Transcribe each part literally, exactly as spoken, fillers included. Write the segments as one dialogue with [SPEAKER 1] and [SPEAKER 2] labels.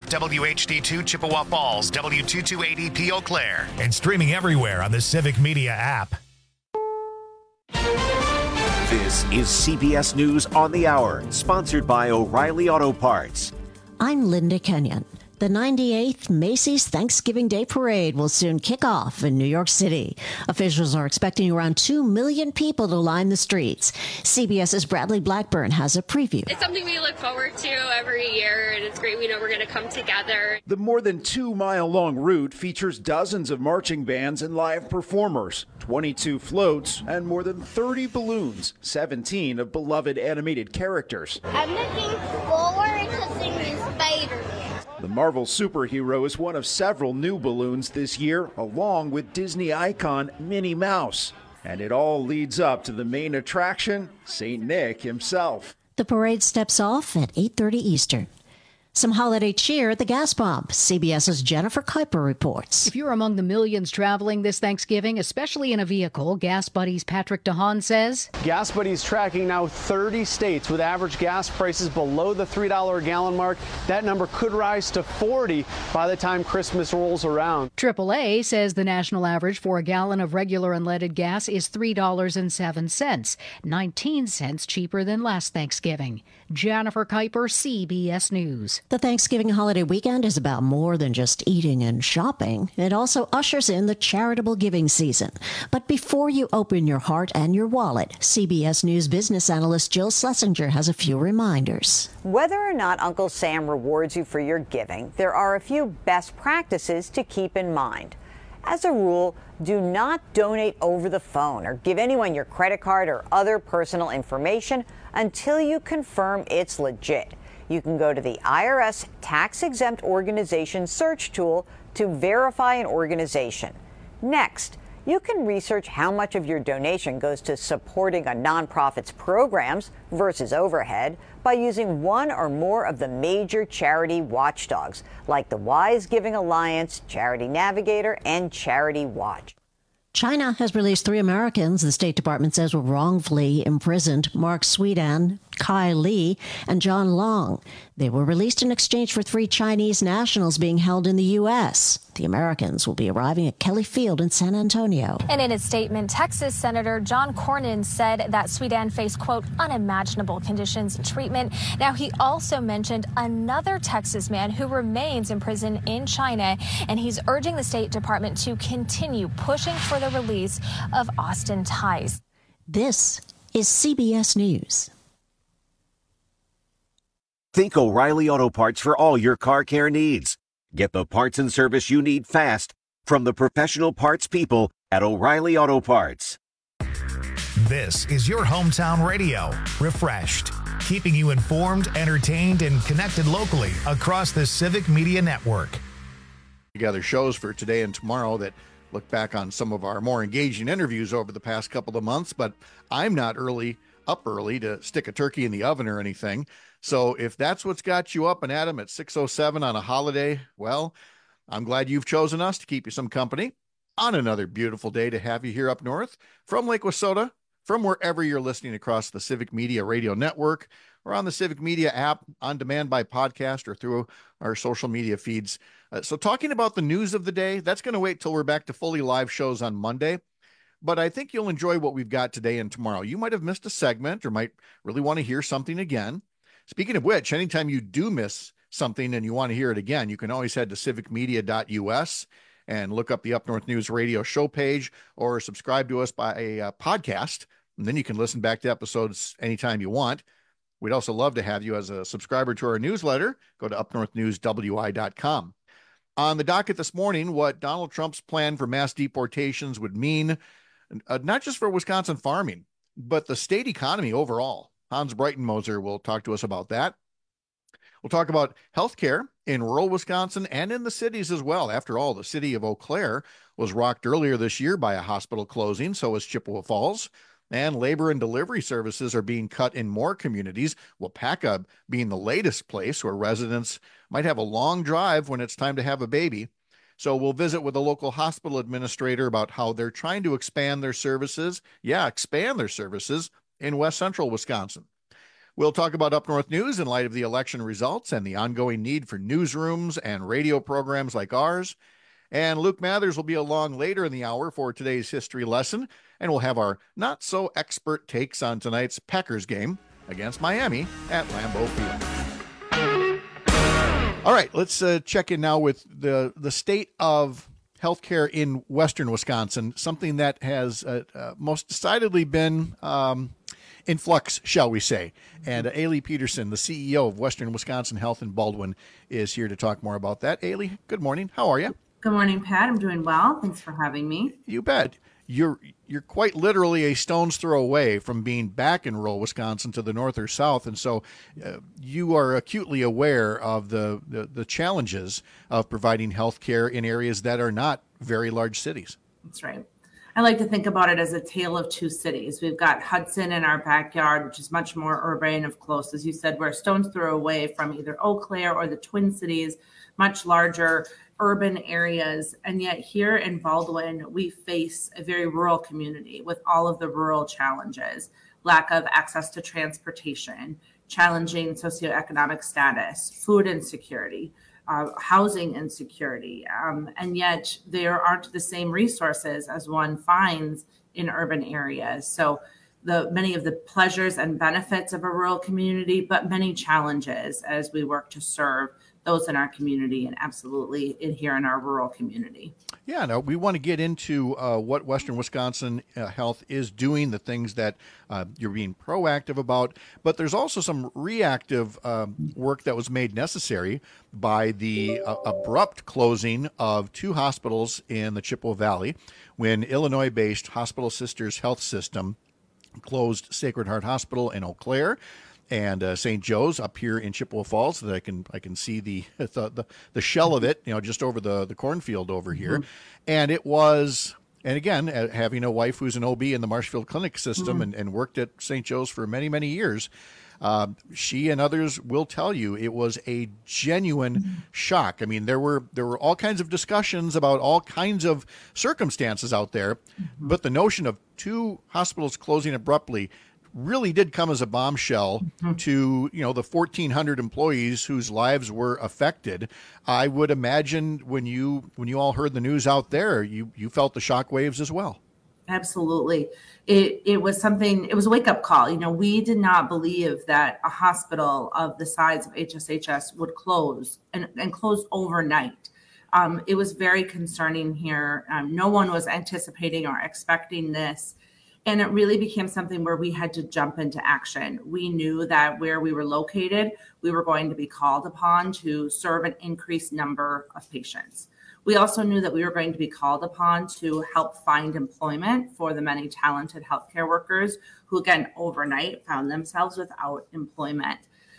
[SPEAKER 1] W H D two Chippewa Falls, W two two eight zero P Eau Claire, and streaming everywhere on the Civic Media app.
[SPEAKER 2] This is C B S News on the Hour, sponsored by O'Reilly Auto Parts.
[SPEAKER 3] I'm Linda Kenyon. The ninety-eighth Macy's Thanksgiving Day Parade will soon kick off in New York City. Officials are expecting around two million people to line the streets. CBS's Bradley Blackburn has a preview.
[SPEAKER 4] It's something we look forward to every year, and it's great. We know we're going to come together.
[SPEAKER 5] The more than two-mile-long route features dozens of marching bands and live performers, twenty-two floats, and more than thirty balloons, seventeen of beloved animated characters.
[SPEAKER 6] I'm looking forward to seeing Spider-Man.
[SPEAKER 5] The Marvel superhero is one of several new balloons this year, along with Disney icon Minnie Mouse. And it all leads up to the main attraction, Saint Nick himself.
[SPEAKER 3] The parade steps off at eight thirty Eastern. Some holiday cheer at the gas pump. CBS's Jennifer Kuiper reports.
[SPEAKER 7] If you're among the millions traveling this Thanksgiving, especially in a vehicle, Gas Buddy's Patrick DeHaan says.
[SPEAKER 8] Gas Buddy's tracking now thirty states with average gas prices below the three dollars a gallon mark. That number could rise to forty by the time Christmas rolls around.
[SPEAKER 7] triple A says the national average for a gallon of regular unleaded gas is three dollars and seven cents, nineteen cents cheaper than last Thanksgiving. Jennifer Kuiper, C B S News.
[SPEAKER 3] The Thanksgiving holiday weekend is about more than just eating and shopping. It also ushers in the charitable giving season. But before you open your heart and your wallet, C B S News business analyst Jill Schlesinger has a few reminders.
[SPEAKER 9] Whether or not Uncle Sam rewards you for your giving, there are a few best practices to keep in mind. As a rule, do not donate over the phone or give anyone your credit card or other personal information until you confirm it's legit. You can go to the I R S tax-exempt organization search tool to verify an organization. Next, you can research how much of your donation goes to supporting a nonprofit's programs versus overhead by using one or more of the major charity watchdogs, like the Wise Giving Alliance, Charity Navigator, and Charity Watch.
[SPEAKER 3] China has released three Americans the State Department says were wrongfully imprisoned: Mark Swedan, Kai Li, and John Long. They were released in exchange for three Chinese nationals being held in the U S. The Americans will be arriving at Kelly Field in San Antonio.
[SPEAKER 10] And in a statement, Texas Senator John Cornyn said that Swedan faced, quote, unimaginable conditions and treatment. Now, he also mentioned another Texas man who remains in prison in China, and he's urging the State Department to continue pushing for the release of Austin Tice.
[SPEAKER 3] This is C B S News.
[SPEAKER 2] Think O'Reilly Auto Parts for all your car care needs. Get the parts and service you need fast from the professional parts people at O'Reilly Auto Parts.
[SPEAKER 1] This is your hometown radio, refreshed, keeping you informed, entertained, and connected locally across the Civic Media Network.
[SPEAKER 11] Together shows for today and tomorrow that look back on some of our more engaging interviews over the past couple of months, but I'm not early up early to stick a turkey in the oven or anything. So if that's what's got you up and at 'em at six oh seven on a holiday, well, I'm glad you've chosen us to keep you some company on another beautiful day to have you here up north from Lake Wissota, from wherever you're listening across the Civic Media Radio Network or on the Civic Media app, on demand by podcast or through our social media feeds. Uh, so talking about the news of the day, that's going to wait till we're back to fully live shows on Monday. But I think you'll enjoy what we've got today and tomorrow. You might have missed a segment or might really want to hear something again. Speaking of which, anytime you do miss something and you want to hear it again, you can always head to civic media dot U S and look up the Up North News Radio show page or subscribe to us by a uh, podcast. And then you can listen back to episodes anytime you want. We'd also love to have you as a subscriber to our newsletter. Go to up north news W I dot com. On the docket this morning, what Donald Trump's plan for mass deportations would mean, uh, not just for Wisconsin farming, but the state economy overall. Hans Breitenmoser will talk to us about that. We'll talk about healthcare in rural Wisconsin and in the cities as well. After all, the city of Eau Claire was rocked earlier this year by a hospital closing, so is Chippewa Falls. And labor and delivery services are being cut in more communities, Wapaka being the latest place where residents might have a long drive when it's time to have a baby. So we'll visit with a local hospital administrator about how they're trying to expand their services. Yeah, expand their services in West Central Wisconsin. We'll talk about Up North News in light of the election results and the ongoing need for newsrooms and radio programs like ours. And Luke Mathers will be along later in the hour for today's history lesson, and we'll have our not-so-expert takes on tonight's Packers game against Miami at Lambeau Field. All right, let's uh, check in now with the, the state of healthcare in western Wisconsin, something that has uh, uh, most decidedly been um, in flux, shall we say. And uh, Ailey Peterson, the C E O of Western Wisconsin Health in Baldwin, is here to talk more about that. Ailey, good morning. How are you?
[SPEAKER 12] Good morning, Pat. I'm doing well. Thanks for having me.
[SPEAKER 11] You bet. You're you're quite literally a stone's throw away from being back in rural Wisconsin to the north or south, and so uh, you are acutely aware of the, the, the challenges of providing health care in areas that are not very large cities.
[SPEAKER 12] That's right. I like to think about it as a tale of two cities. We've got Hudson in our backyard, which is much more urban, of close. As you said, we're a stone's throw away from either Eau Claire or the Twin Cities, much larger urban areas. And yet here in Baldwin, we face a very rural community with all of the rural challenges, lack of access to transportation, challenging socioeconomic status, food insecurity, uh, housing insecurity. Um, and yet there aren't the same resources as one finds in urban areas. So the many of the pleasures and benefits of a rural community, but many challenges as we work to serve those in our community and absolutely in here in our rural community.
[SPEAKER 11] Yeah, no, we want to get into uh, what Western Wisconsin uh, Health is doing, the things that uh, you're being proactive about, but there's also some reactive um, work that was made necessary by the uh, abrupt closing of two hospitals in the Chippewa Valley when Illinois-based Hospital Sisters Health System closed Sacred Heart Hospital in Eau Claire and uh, Saint Joe's up here in Chippewa Falls, so that I can I can see the the, the, the shell of it, you know, just over the, the cornfield over here. Mm-hmm. And it was, and again, uh, having a wife who's an O B in the Marshfield Clinic system mm-hmm. and, and worked at Saint Joe's for many, many years, uh, she and others will tell you it was a genuine mm-hmm. shock. I mean, there were there were all kinds of discussions about all kinds of circumstances out there, mm-hmm. but the notion of two hospitals closing abruptly really did come as a bombshell mm-hmm. to, you know, the fourteen hundred employees whose lives were affected. I would imagine when you when you all heard the news out there, you you felt the shockwaves as well.
[SPEAKER 12] Absolutely. It it was something, it was a wake-up call. You know, we did not believe that a hospital of the size of H S H S would close and, and close overnight. Um, it was very concerning here. Um, no one was anticipating or expecting this. And it really became something where we had to jump into action. We knew that where we were located, we were going to be called upon to serve an increased number of patients. We also knew that we were going to be called upon to help find employment for the many talented healthcare workers who, again, overnight found themselves without employment.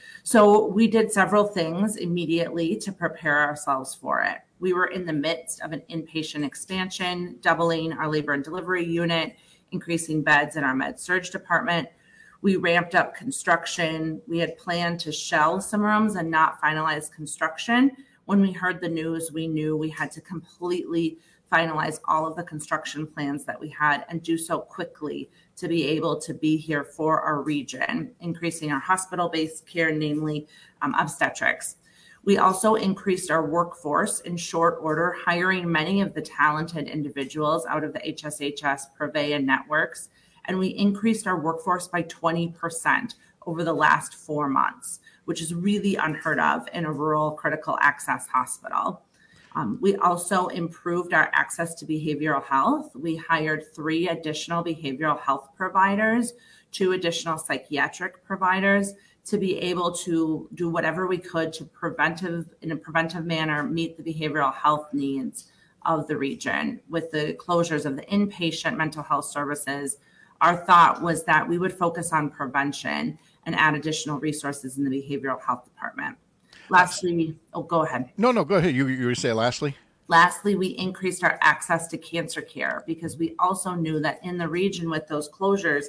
[SPEAKER 12] So we did several things immediately to prepare ourselves for it. We were in the midst of an inpatient expansion, doubling our labor and delivery unit, increasing beds in our med-surg department. We ramped up construction. We had planned to shell some rooms and not finalize construction. When we heard the news, we knew we had to completely finalize all of the construction plans that we had and do so quickly to be able to be here for our region, increasing our hospital-based care, namely um, obstetrics. We also increased our workforce in short order, hiring many of the talented individuals out of the H S H S, Prevea networks, and we increased our workforce by twenty percent over the last four months, which is really unheard of in a rural critical access hospital. Um, we also improved our access to behavioral health. We hired three additional behavioral health providers, two additional psychiatric providers, to be able to do whatever we could to preventive, in a preventive manner, meet the behavioral health needs of the region. With the closures of the inpatient mental health services, our thought was that we would focus on prevention and add additional resources in the behavioral health department. Lastly, oh, go ahead.
[SPEAKER 11] No, no, go ahead. You, you say lastly?
[SPEAKER 12] Lastly, we increased our access to cancer care because we also knew that in the region with those closures,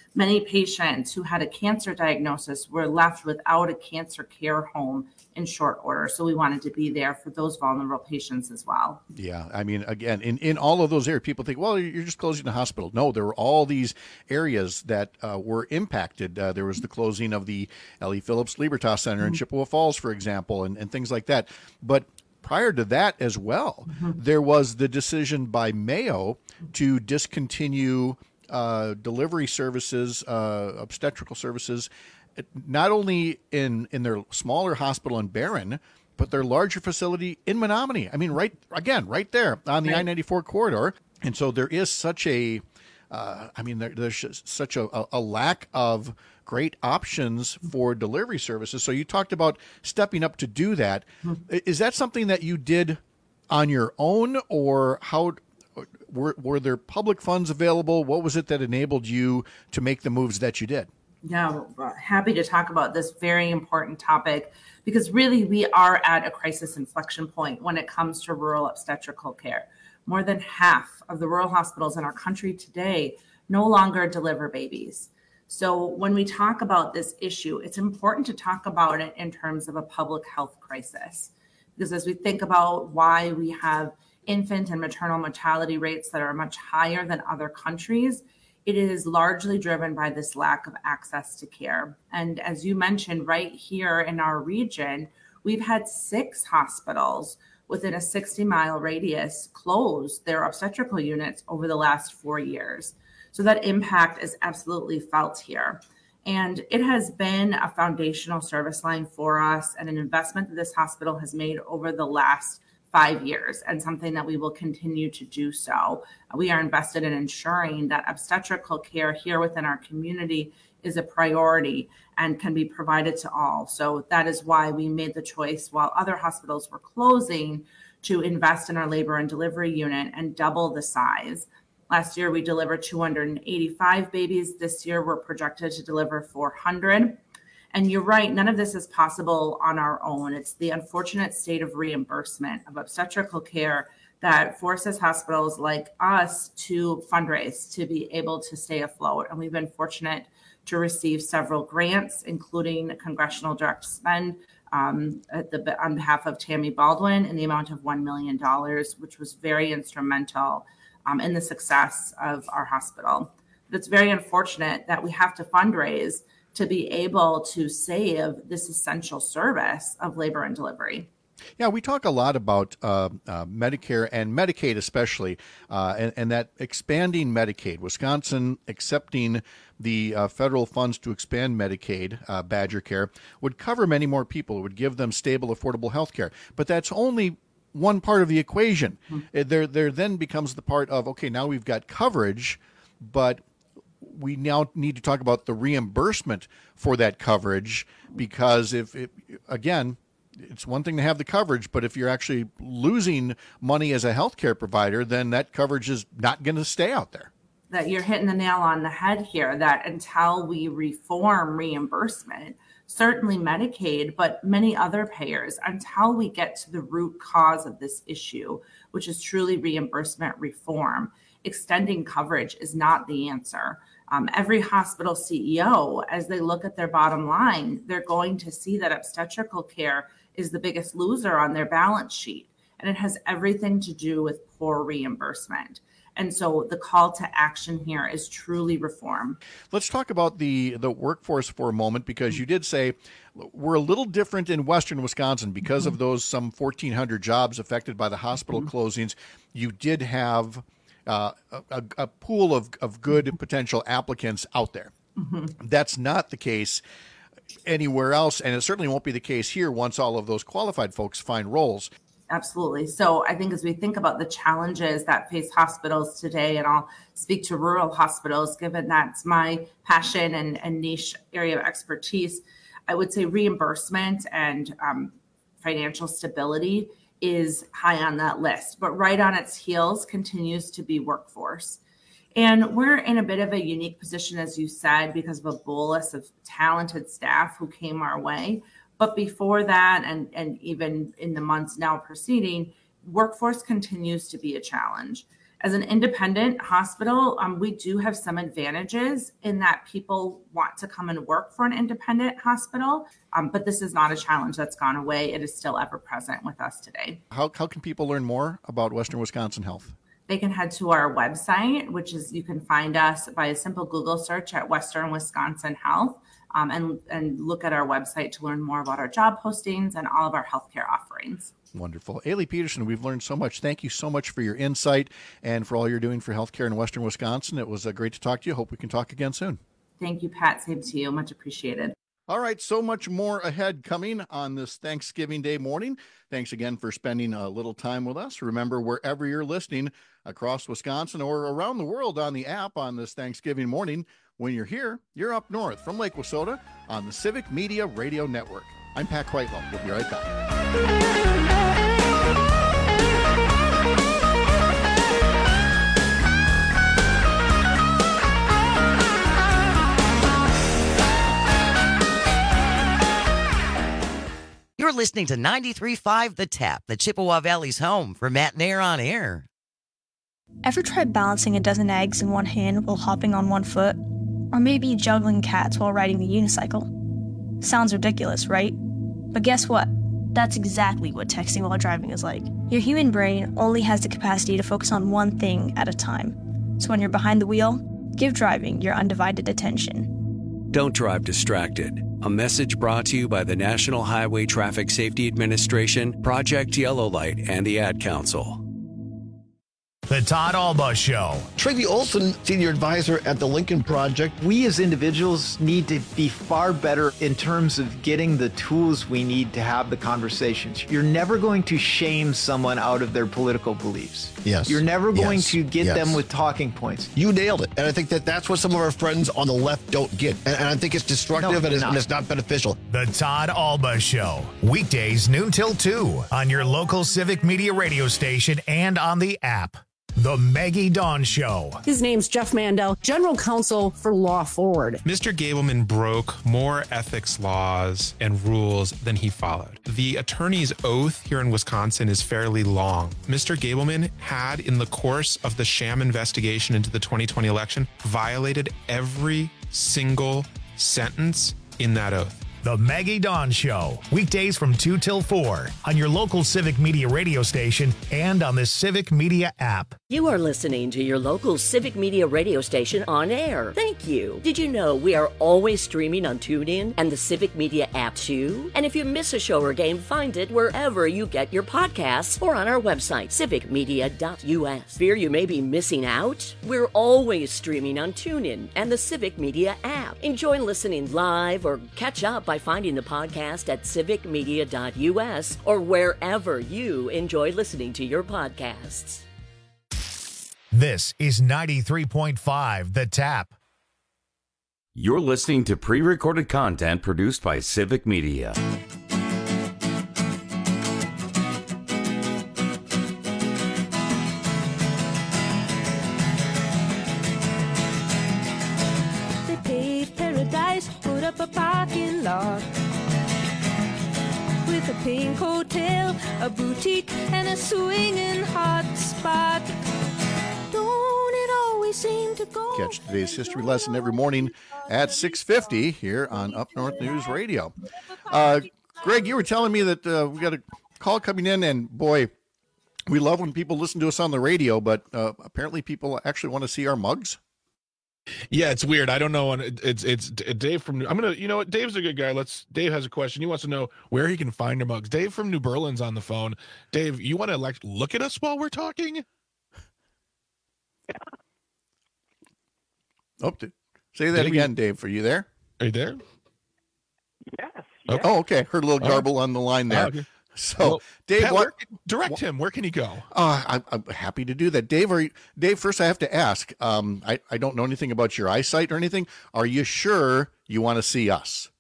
[SPEAKER 12] Many patients who had a cancer diagnosis were left without a cancer care home in short order. So we wanted to be there for those vulnerable patients as well.
[SPEAKER 11] Yeah, I mean, again, in, in all of those areas, people think, well, you're just closing the hospital. No, there were all these areas that uh, were impacted. Uh, there was the closing of the L E. Phillips Libertas Center in Chippewa Falls, for example, and, and things like that. But prior to that as well, mm-hmm. there was the decision by Mayo to discontinue uh, delivery services, uh, obstetrical services, not only in, in their smaller hospital in Barron, but their larger facility in Menominee. I mean, right, again, right there on the right. I ninety-four corridor. And so there is such a, uh, I mean, there, there's such a, a lack of great options for delivery services. So you talked about stepping up to do that. Mm-hmm. Is that something that you did on your own, or how were, were there public funds available? What was it that enabled you to make the moves that you did?
[SPEAKER 12] Yeah, happy to talk about this very important topic, because really we are at a crisis inflection point when it comes to rural obstetrical care. More than half of the rural hospitals in our country today no longer deliver babies. So when we talk about this issue, it's important to talk about it in terms of a public health crisis. Because as we think about why we have infant and maternal mortality rates that are much higher than other countries, it is largely driven by this lack of access to care. And as you mentioned, right here in our region, we've had six hospitals within a sixty mile radius close their obstetrical units over the last four years. So that impact is absolutely felt here. And it has been a foundational service line for us and an investment that this hospital has made over the last five years, and something that we will continue to do so. We are invested in ensuring that obstetrical care here within our community is a priority and can be provided to all. So that is why we made the choice, while other hospitals were closing, to invest in our labor and delivery unit and double the size. Last year, we delivered two hundred eighty-five babies. This year, we're projected to deliver four hundred. And you're right, none of this is possible on our own. It's the unfortunate state of reimbursement of obstetrical care that forces hospitals like us to fundraise to be able to stay afloat. And we've been fortunate to receive several grants, including congressional direct spend um, at the, on behalf of Tammy Baldwin in the amount of one million dollars, which was very instrumental um, in the success of our hospital. But it's very unfortunate that we have to fundraise to be able to save this essential service of labor and delivery.
[SPEAKER 11] Yeah, we talk a lot about uh, uh, Medicare and Medicaid especially, uh, and, and that expanding Medicaid. Wisconsin accepting the uh, federal funds to expand Medicaid, uh, Badger Care, would cover many more people. It would give them stable, affordable health care. But that's only one part of the equation. Mm-hmm. There, there then becomes the part of, okay, now we've got coverage, but we now need to talk about the reimbursement for that coverage, because if it, again, it's one thing to have the coverage, but if you're actually losing money as a healthcare provider, then that coverage is not going to stay out there.
[SPEAKER 12] That you're hitting the nail on the head here, that until we reform reimbursement, certainly Medicaid, but many other payers, until we get to the root cause of this issue, which is truly reimbursement reform, extending coverage is not the answer. Um, every hospital C E O, as they look at their bottom line, they're going to see that obstetrical care is the biggest loser on their balance sheet. And it has everything to do with poor reimbursement. And so the call to action here is truly reform.
[SPEAKER 11] Let's talk about the, the workforce for a moment, because you did say we're a little different in Western Wisconsin because mm-hmm. of those some fourteen hundred jobs affected by the hospital mm-hmm. closings. You did have Uh, a, a pool of, of good potential applicants out there. Mm-hmm. That's not the case anywhere else, and it certainly won't be the case here once all of those qualified folks find roles.
[SPEAKER 12] Absolutely. So I think as we think about the challenges that face hospitals today, and I'll speak to rural hospitals, given that's my passion and, and niche area of expertise, I would say reimbursement and um, financial stability is high on that list, but right on its heels continues to be workforce. And we're in a bit of a unique position, as you said, because of a bolus of talented staff who came our way. But before that, and, and even in the months now preceding, workforce continues to be a challenge. As an independent hospital, um, we do have some advantages in that people want to come and work for an independent hospital, um, but this is not a challenge that's gone away. It is still ever present with us today.
[SPEAKER 11] How, how can people learn more about Western Wisconsin Health?
[SPEAKER 12] They can head to our website, which is you can find us by a simple Google search at Western Wisconsin Health, um, and, and look at our website to learn more about our job postings and all of our healthcare offerings.
[SPEAKER 11] Wonderful. Ailey Peterson, we've learned so much. Thank you so much for your insight and for all you're doing for healthcare in Western Wisconsin. It was uh, great to talk to you. Hope we can talk again soon.
[SPEAKER 12] Thank you, Pat. Same to you. Much appreciated.
[SPEAKER 11] All right, so much more ahead coming on this Thanksgiving Day morning. Thanks again for spending a little time with us. Remember, wherever you're listening across Wisconsin or around the world on the app on this Thanksgiving morning, when you're here, you're up north from Lake Wissota on the Civic Media Radio Network. I'm Pat Kreitlow. We'll be right back.
[SPEAKER 13] You're listening to ninety-three point five The Tap, the Chippewa Valley's home for Matt Nair on air.
[SPEAKER 14] Ever tried balancing a dozen eggs in one hand while hopping on one foot? Or maybe juggling cats while riding a unicycle? Sounds ridiculous, right? But guess what? That's exactly what texting while driving is like. Your human brain only has the capacity to focus on one thing at a time. So when you're behind the wheel, give driving your undivided attention.
[SPEAKER 15] Don't drive distracted. A message brought to you by the National Highway Traffic Safety Administration, Project Yellow Light, and the Ad Council.
[SPEAKER 1] The Todd Alba Show.
[SPEAKER 16] Tracy Olson, Senior Advisor at the Lincoln Project.
[SPEAKER 17] We as individuals need to be far better in terms of getting the tools we need to have the conversations. You're never going to shame someone out of their political beliefs.
[SPEAKER 16] Yes.
[SPEAKER 17] You're never going
[SPEAKER 16] yes.
[SPEAKER 17] to get
[SPEAKER 16] yes.
[SPEAKER 17] them with talking points.
[SPEAKER 16] You nailed it. And I think that that's what some of our friends on the left don't get. And, and I think it's destructive no, and, it's, and it's not beneficial.
[SPEAKER 1] The Todd Alba Show. Weekdays noon till two on your local Civic Media radio station and on the app. The Maggie Dawn Show.
[SPEAKER 18] His name's Jeff Mandel, General Counsel for Law Forward.
[SPEAKER 19] Mister Gableman broke more ethics laws and rules than he followed. The attorney's oath here in Wisconsin is fairly long. Mister Gableman had, in the course of the sham investigation into the twenty twenty election, violated every single sentence in that oath.
[SPEAKER 1] The Maggie Dawn Show, weekdays from two till four on your local Civic Media radio station and on the Civic Media app.
[SPEAKER 20] You are listening to your local Civic Media radio station on air. Thank you. Did you know we are always streaming on TuneIn and the Civic Media app too? And if you miss a show or game, find it wherever you get your podcasts or on our website, civic media dot u s. Fear you may be missing out? We're always streaming on TuneIn and the Civic Media app. Enjoy listening live or catch up by finding the podcast at civic media dot u s or wherever you enjoy listening to your podcasts.
[SPEAKER 1] This is ninety-three point five The Tap.
[SPEAKER 21] You're listening to pre-recorded content produced by Civic Media.
[SPEAKER 22] They paved paradise, put up a parking lot with a pink hotel, a boutique, and a swinging hot spot. Don't it always seem to go?
[SPEAKER 11] Catch today's history lesson every morning at six fifty here on Up North News Radio. Uh, Greg, you were telling me that uh, we got a call coming in, and boy, we love when people listen to us on the radio, but uh, apparently people actually want to see our mugs.
[SPEAKER 19] Yeah, it's weird. I don't know. It's it's Dave from. I'm gonna. You know what? Dave's a good guy. Let's. Dave has a question. He wants to know where he can find our mugs. Dave from New Berlin's on the phone. Dave, you want to like look at us while we're talking?
[SPEAKER 11] Yeah. Oh, say that
[SPEAKER 19] Dave,
[SPEAKER 11] again, Dave. Are you there?
[SPEAKER 19] Are you there?
[SPEAKER 23] Yes.
[SPEAKER 11] yes. Oh, okay. Heard a little garble oh. on the line there. Oh, okay. So, well,
[SPEAKER 19] Dave,
[SPEAKER 11] Pat,
[SPEAKER 19] what,
[SPEAKER 11] where,
[SPEAKER 19] direct
[SPEAKER 11] what,
[SPEAKER 19] him. Where can he go?
[SPEAKER 11] Uh, I, I'm happy to do that. Dave, are you, Dave, first I have to ask, um, I, I don't know anything about your eyesight or anything. Are you sure you want to see us?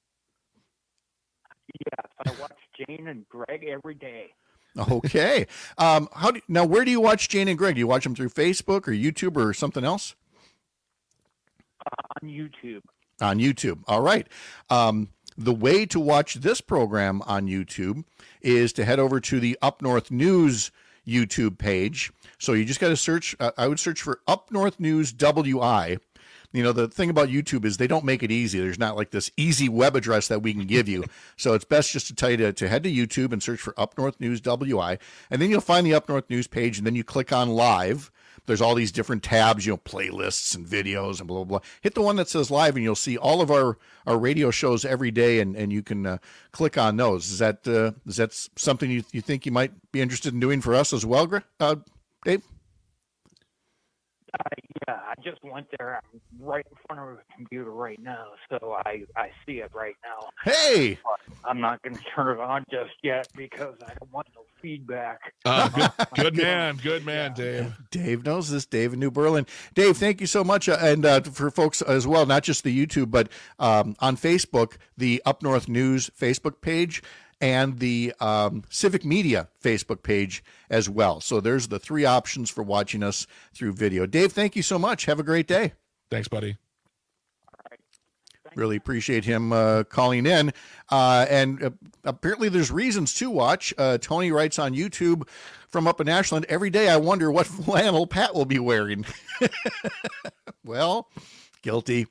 [SPEAKER 23] Yes, I watch Jane and Greg every day.
[SPEAKER 11] Okay. um, how do now, where do you watch Jane and Greg? Do you watch them through Facebook or YouTube or something else?
[SPEAKER 23] Uh, on YouTube.
[SPEAKER 11] On YouTube. All right. Um, The way to watch this program on YouTube is to head over to the Up North News YouTube page. So you just got to search. Uh, I would search for Up North News W I. You know, the thing about YouTube is they don't make it easy. There's not like this easy web address that we can give you. So it's best just to tell you to, to head to YouTube and search for Up North News W I. And then you'll find the Up North News page, and then you click on live. There's all these different tabs, you know, playlists and videos and blah, blah, blah. Hit the one that says live, and you'll see all of our, our radio shows every day, and, and you can uh, click on those. Is that uh, is that something you, you think you might be interested in doing for us as well, uh, Dave?
[SPEAKER 23] Uh, yeah, I just went there. I'm right in front of the computer right now, so I, I see it right now.
[SPEAKER 11] Hey!
[SPEAKER 23] But I'm not going to turn it on just yet because I don't want no feedback.
[SPEAKER 4] Uh, good, good man, good man, Dave.
[SPEAKER 11] Dave knows this. Dave in New Berlin. Dave, thank you so much. Uh, and uh, for folks as well, not just the YouTube, but um, on Facebook, the Up North News Facebook page, and the um, Civic Media Facebook page as well. So there's the three options for watching us through video. Dave, thank you so much. Have a great day.
[SPEAKER 4] Thanks, buddy.
[SPEAKER 11] Really appreciate him uh, calling in. Uh, and uh, apparently there's reasons to watch. Uh, Tony writes on YouTube from up in Ashland, every day I wonder what flannel Pat will be wearing. Well, guilty.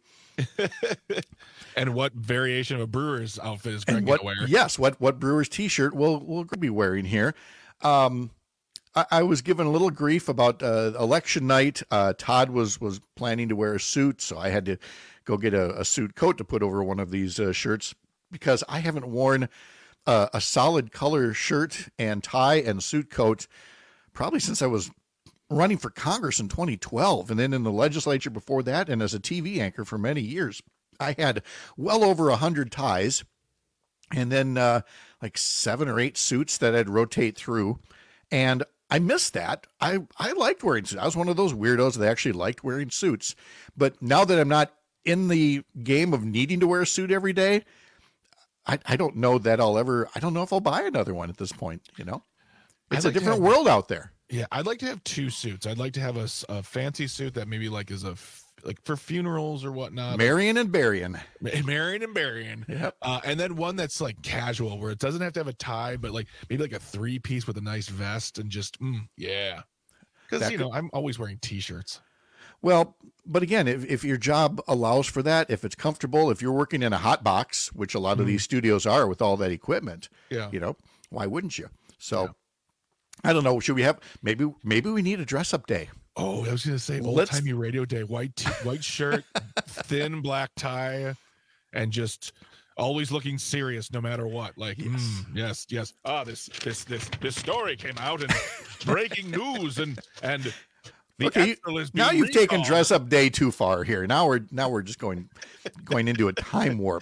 [SPEAKER 4] And what variation of a Brewers outfit is Greg
[SPEAKER 11] going
[SPEAKER 4] to wear?
[SPEAKER 11] Yes, what what Brewers T-shirt will will Greg be wearing here? Um, I, I was given a little grief about uh, election night. Uh, Todd was was planning to wear a suit, so I had to go get a, a suit coat to put over one of these uh, shirts because I haven't worn uh, a solid color shirt and tie and suit coat probably since I was running for Congress in twenty twelve, and then in the legislature before that, and as a T V anchor for many years. I had well over a hundred ties, and then uh, like seven or eight suits that I'd rotate through, and I missed that. I, I liked wearing suits. I was one of those weirdos that actually liked wearing suits, but now that I'm not in the game of needing to wear a suit every day, I, I don't know that I'll ever, I don't know if I'll buy another one at this point, you know? It's
[SPEAKER 4] like
[SPEAKER 11] a different
[SPEAKER 4] have,
[SPEAKER 11] world out there.
[SPEAKER 4] Yeah, I'd like to have two suits. I'd like to have a, a fancy suit that maybe like is a like for funerals or whatnot.
[SPEAKER 11] Marrying and burying.
[SPEAKER 4] Marrying and burying.
[SPEAKER 11] Yep.
[SPEAKER 4] Uh, and then one that's like casual where it doesn't have to have a tie, but like maybe like a three piece with a nice vest and just, mm, yeah. Because, you could, know, I'm always wearing T-shirts.
[SPEAKER 11] Well, but again, if, if your job allows for that, if it's comfortable, if you're working in a hot box, which a lot of mm-hmm. these studios are with all that equipment,
[SPEAKER 4] yeah.
[SPEAKER 11] you know, why wouldn't you? So yeah. I don't know. Should we have, maybe, maybe we need a dress up day.
[SPEAKER 4] Oh, I was going to say old timey radio day, white, t- white shirt, thin black tie, and just always looking serious no matter what. Like, yes, mm, yes, yes. Ah, this, this, this, this story came out and breaking news and, and the
[SPEAKER 11] okay,
[SPEAKER 4] you, is
[SPEAKER 11] now you've
[SPEAKER 4] recalled.
[SPEAKER 11] taken dress up day too far here. Now we're, now we're just going, going into a time warp.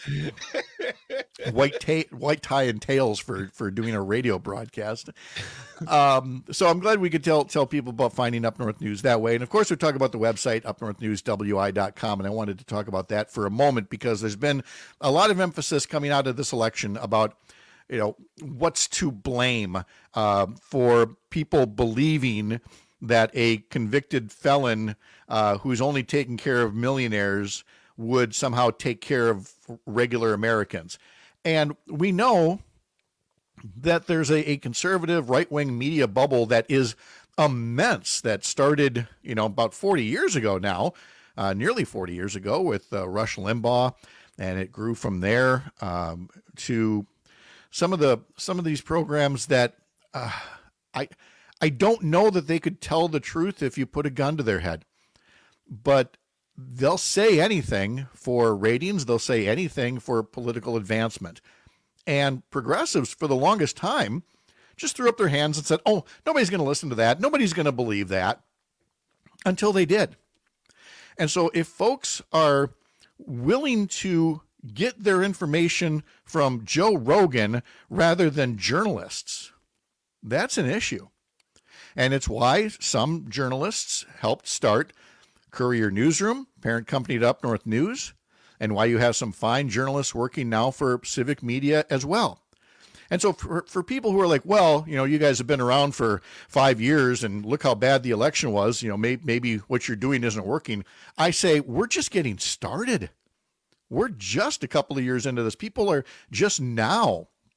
[SPEAKER 11] White ta- white tie and tails for, for doing a radio broadcast. Um, so I'm glad we could tell tell people about finding Up North News that way. And of course, we talk about the website, up north news w i dot com. And I wanted to talk about that for a moment because there's been a lot of emphasis coming out of this election about, you know, what's to blame uh, for people believing that a convicted felon uh, who's only taking care of millionaires would somehow take care of regular Americans. And we know that there's a, a conservative right-wing media bubble that is immense that started, you know, about forty years ago now, uh, nearly forty years ago with uh, Rush Limbaugh. And it grew from there um, to some of the some of these programs that uh, I I don't know that they could tell the truth if you put a gun to their head. But they'll say anything for ratings. They'll say anything for political advancement. And progressives, for the longest time, just threw up their hands and said, oh, nobody's going to listen to that. Nobody's going to believe that, until they did. And so if folks are willing to get their information from Joe Rogan rather than journalists, that's an issue. And it's why some journalists helped start Courier Newsroom, parent company to Up North News, and why you have some fine journalists working now for Civic Media as well. And so for, for people who are like, well, you know, you guys have been around for five years and look how bad the election was, you know, may, maybe what you're doing isn't working. I say, we're just getting started. We're just a couple of years into this. People are just now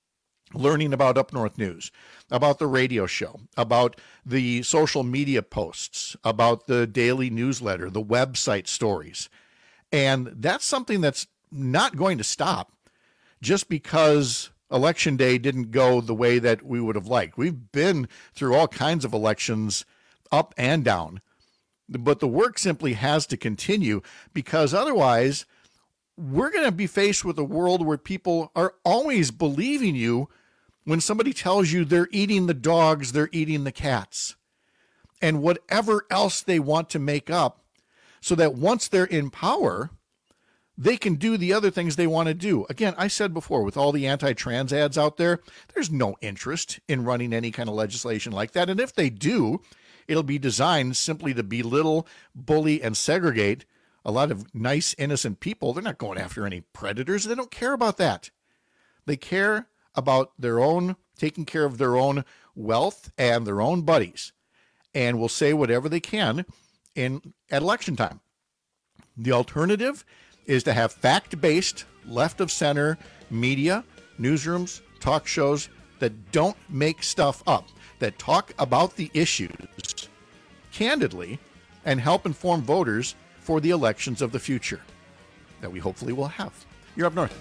[SPEAKER 11] learning about Up North News, about the radio show, about the social media posts, about the daily newsletter, the website stories. And that's something that's not going to stop just because Election Day didn't go the way that we would have liked. We've been through all kinds of elections, up and down. But the work simply has to continue, because otherwise we're going to be faced with a world where people are always believing you when somebody tells you they're eating the dogs, they're eating the cats, and whatever else they want to make up, so that once they're in power, they can do the other things they want to do. Again, I said before, with all the anti-trans ads out there, there's no interest in running any kind of legislation like that. And if they do, it'll be designed simply to belittle, bully, and segregate a lot of nice, innocent people. They're not going after any predators. They don't care about that. They care about their own, taking care of their own wealth and their own buddies, and will say whatever they can in at election time. The alternative is to have fact-based, left-of-center media, newsrooms, talk shows that don't make stuff up, that talk about the issues candidly and help inform voters for the elections of the future that we hopefully will have. You're Up North.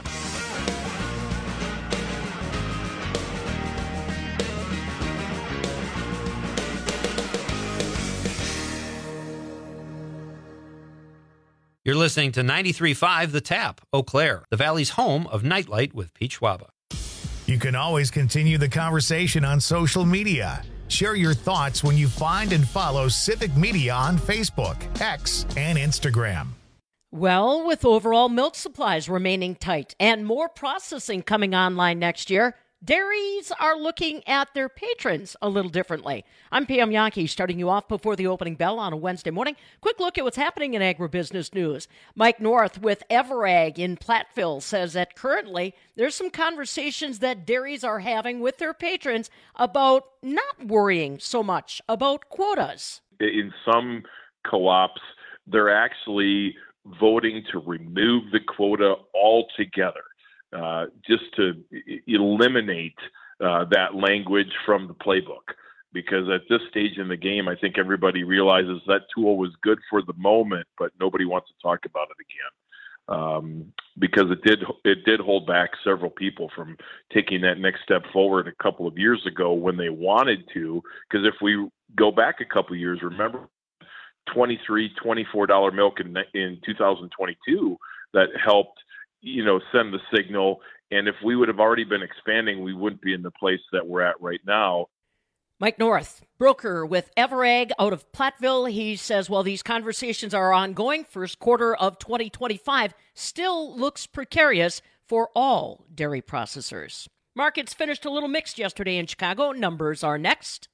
[SPEAKER 5] You're listening to ninety-three point five The Tap, Eau Claire, the Valley's home of Nightlight with Pete Schwaba.
[SPEAKER 1] You can always continue the conversation on social media. Share your thoughts when you find and follow Civic Media on Facebook, X, and Instagram.
[SPEAKER 6] Well, with overall milk supplies remaining tight and more processing coming online next year, dairies are looking at their patrons a little differently. I'm Pam Yankee, starting you off before the opening bell on a Wednesday morning. Quick look at what's happening in agribusiness news. Mike North with Everag in Platteville says that currently there's some conversations that dairies are having with their patrons about not worrying so much about quotas.
[SPEAKER 8] In some co-ops, they're actually voting to remove the quota altogether. Uh, just to eliminate uh, that language from the playbook. Because at this stage in the game, I think everybody realizes that tool was good for the moment, but nobody wants to talk about it again. Um, because it did it did hold back several people from taking that next step forward a couple of years ago when they wanted to. Because if we go back a couple of years, remember twenty-three dollars, twenty-four dollars milk in, in two thousand twenty-two that helped you know, send the signal. And if we would have already been expanding, we wouldn't be in the place that we're at right now.
[SPEAKER 6] Mike North, broker with Everag out of Platteville. He says, while these conversations are ongoing, first quarter of twenty twenty-five still looks precarious for all dairy processors. Markets finished a little mixed yesterday in Chicago. Numbers are next.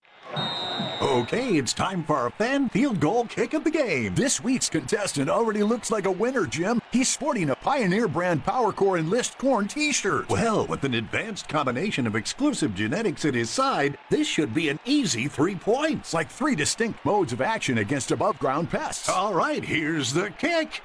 [SPEAKER 24] Okay, it's time for our fan field goal kick of the game. This week's contestant already looks like a winner, Jim. He's sporting a Pioneer brand PowerCore Enlist Corn t-shirt. Well, with an advanced combination of exclusive genetics at his side, this should be an easy three points, like three distinct modes of action against above-ground pests. All right, here's the kick.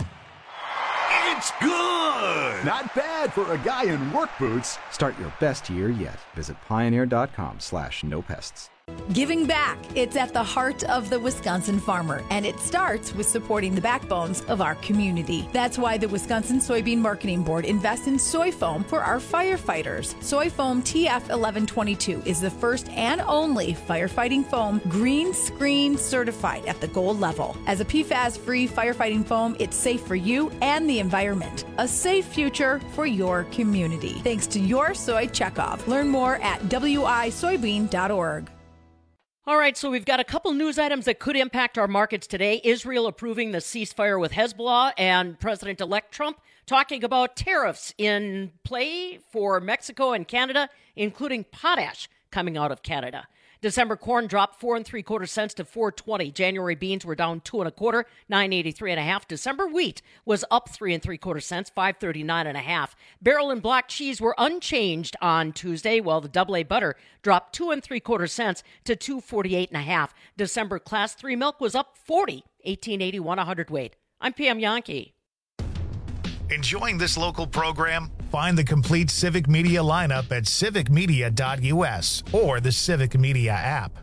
[SPEAKER 24] It's good! Not bad for a guy in work boots.
[SPEAKER 25] Start your best year yet. Visit pioneer.com slash no pests.
[SPEAKER 26] Giving back. It's at the heart of the Wisconsin farmer, and it starts with supporting the backbones of our community. That's why the Wisconsin Soybean Marketing Board invests in soy foam for our firefighters. Soy Foam T F eleven twenty-two is the first and only firefighting foam green screen certified at the gold level. As a P FAS-free firefighting foam, it's safe for you and the environment. A safe future for your community. Thanks to your soy checkoff. Learn more at w i soybean dot org.
[SPEAKER 6] All right, so we've got a couple news items that could impact our markets today. Israel approving the ceasefire with Hezbollah, and President-elect Trump talking about tariffs in play for Mexico and Canada, including potash coming out of Canada. December corn dropped four and three quarter cents to four twenty. January beans were down two and a quarter, nine eighty three and a half. December wheat was up three and three quarter cents, five thirty nine and a half. Barrel and block cheese were unchanged on Tuesday, while the double A butter dropped two and three quarter cents to two forty eight and a half. December class three milk was up forty, eighteen eighty one a hundredweight. I'm Pam Yankee.
[SPEAKER 1] Enjoying this local program? Find the complete Civic Media lineup at civic media dot u s or the Civic Media app.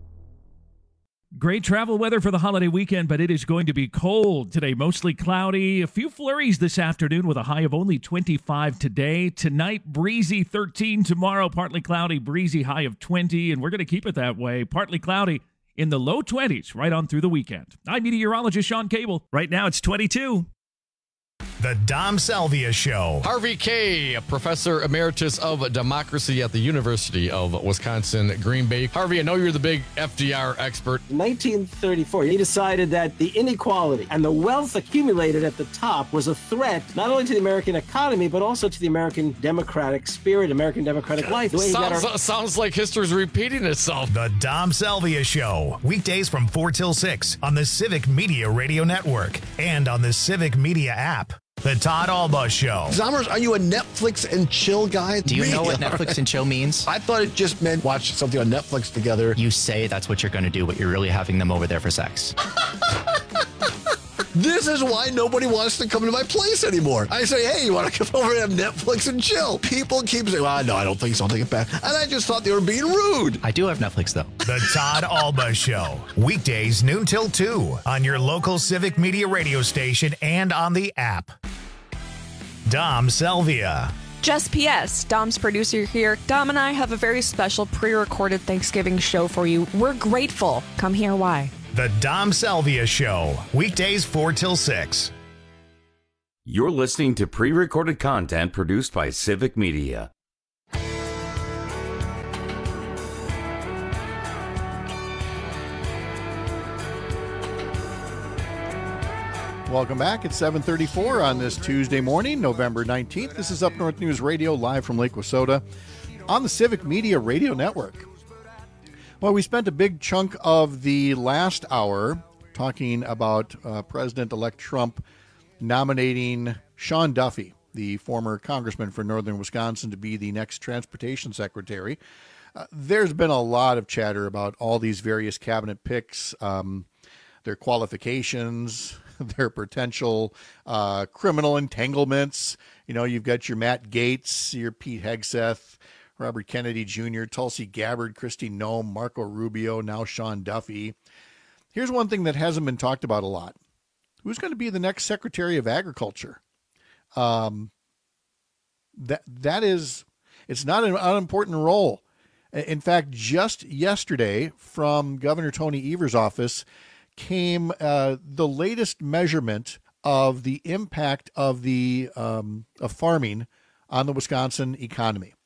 [SPEAKER 2] Great travel weather for the holiday weekend, but it is going to be cold today. Mostly cloudy. A few flurries this afternoon with a high of only twenty-five today. Tonight, breezy thirteen. Tomorrow, partly cloudy, breezy, high of twenty. And we're going to keep it that way. Partly cloudy in the low twenties right on through the weekend. I'm meteorologist Sean Cable. Right now, it's twenty-two.
[SPEAKER 1] The Dom Salvia Show.
[SPEAKER 3] Harvey Kaye, Professor Emeritus of Democracy at the University of Wisconsin, Green Bay. Harvey, I know you're the big F D R expert.
[SPEAKER 7] In nineteen thirty-four, he decided that the inequality and the wealth accumulated at the top was a threat not only to the American economy, but also to the American democratic spirit, American democratic life. The way he got
[SPEAKER 3] Sounds,
[SPEAKER 7] our-
[SPEAKER 3] sounds like history's repeating itself.
[SPEAKER 1] The Dom Salvia Show. Weekdays from four till six on the Civic Media Radio Network and on the Civic Media app. The Todd Alba Show.
[SPEAKER 16] Zommers, are you a Netflix and chill guy?
[SPEAKER 9] Do you know what Netflix and chill means?
[SPEAKER 16] I thought it just meant watch something on Netflix together.
[SPEAKER 9] You say that's what you're going to do, but you're really having them over there for sex.
[SPEAKER 16] This is why nobody wants to come to my place anymore. I say, hey, you want to come over and have Netflix and chill? People keep saying, well, no, I don't think so. I'll take it back. And I just thought they were being rude.
[SPEAKER 9] I do have Netflix, though.
[SPEAKER 1] The Todd Alba Show. Weekdays noon till two on your local Civic Media radio station and on the app. Dom Salvia.
[SPEAKER 10] Just P S, Dom's producer here. Dom and I have a very special pre-recorded Thanksgiving show for you. We're grateful. Come hear why.
[SPEAKER 1] The Dom Salvia Show. Weekdays four till six.
[SPEAKER 21] You're listening to pre-recorded content produced by Civic Media.
[SPEAKER 11] Welcome back. It's seven thirty-four on this Tuesday morning, November nineteenth. This is Up North News Radio, live from Lake Wissota on the Civic Media Radio Network. Well, we spent a big chunk of the last hour talking about uh, President-elect Trump nominating Sean Duffy, the former congressman for northern Wisconsin, to be the next transportation secretary. Uh, there's been a lot of chatter about all these various cabinet picks, um, their qualifications, their potential uh, criminal entanglements. You know, you've got your Matt Gaetz, your Pete Hegseth, Robert Kennedy Junior, Tulsi Gabbard, Kristi Noem, Marco Rubio, now Sean Duffy. Here's one thing that hasn't been talked about a lot. Who's going to be the next Secretary of Agriculture? Um, that that is, it's not an unimportant role. In fact, just yesterday from Governor Tony Evers' office came uh, the latest measurement of the impact of the um, of farming on the Wisconsin economy.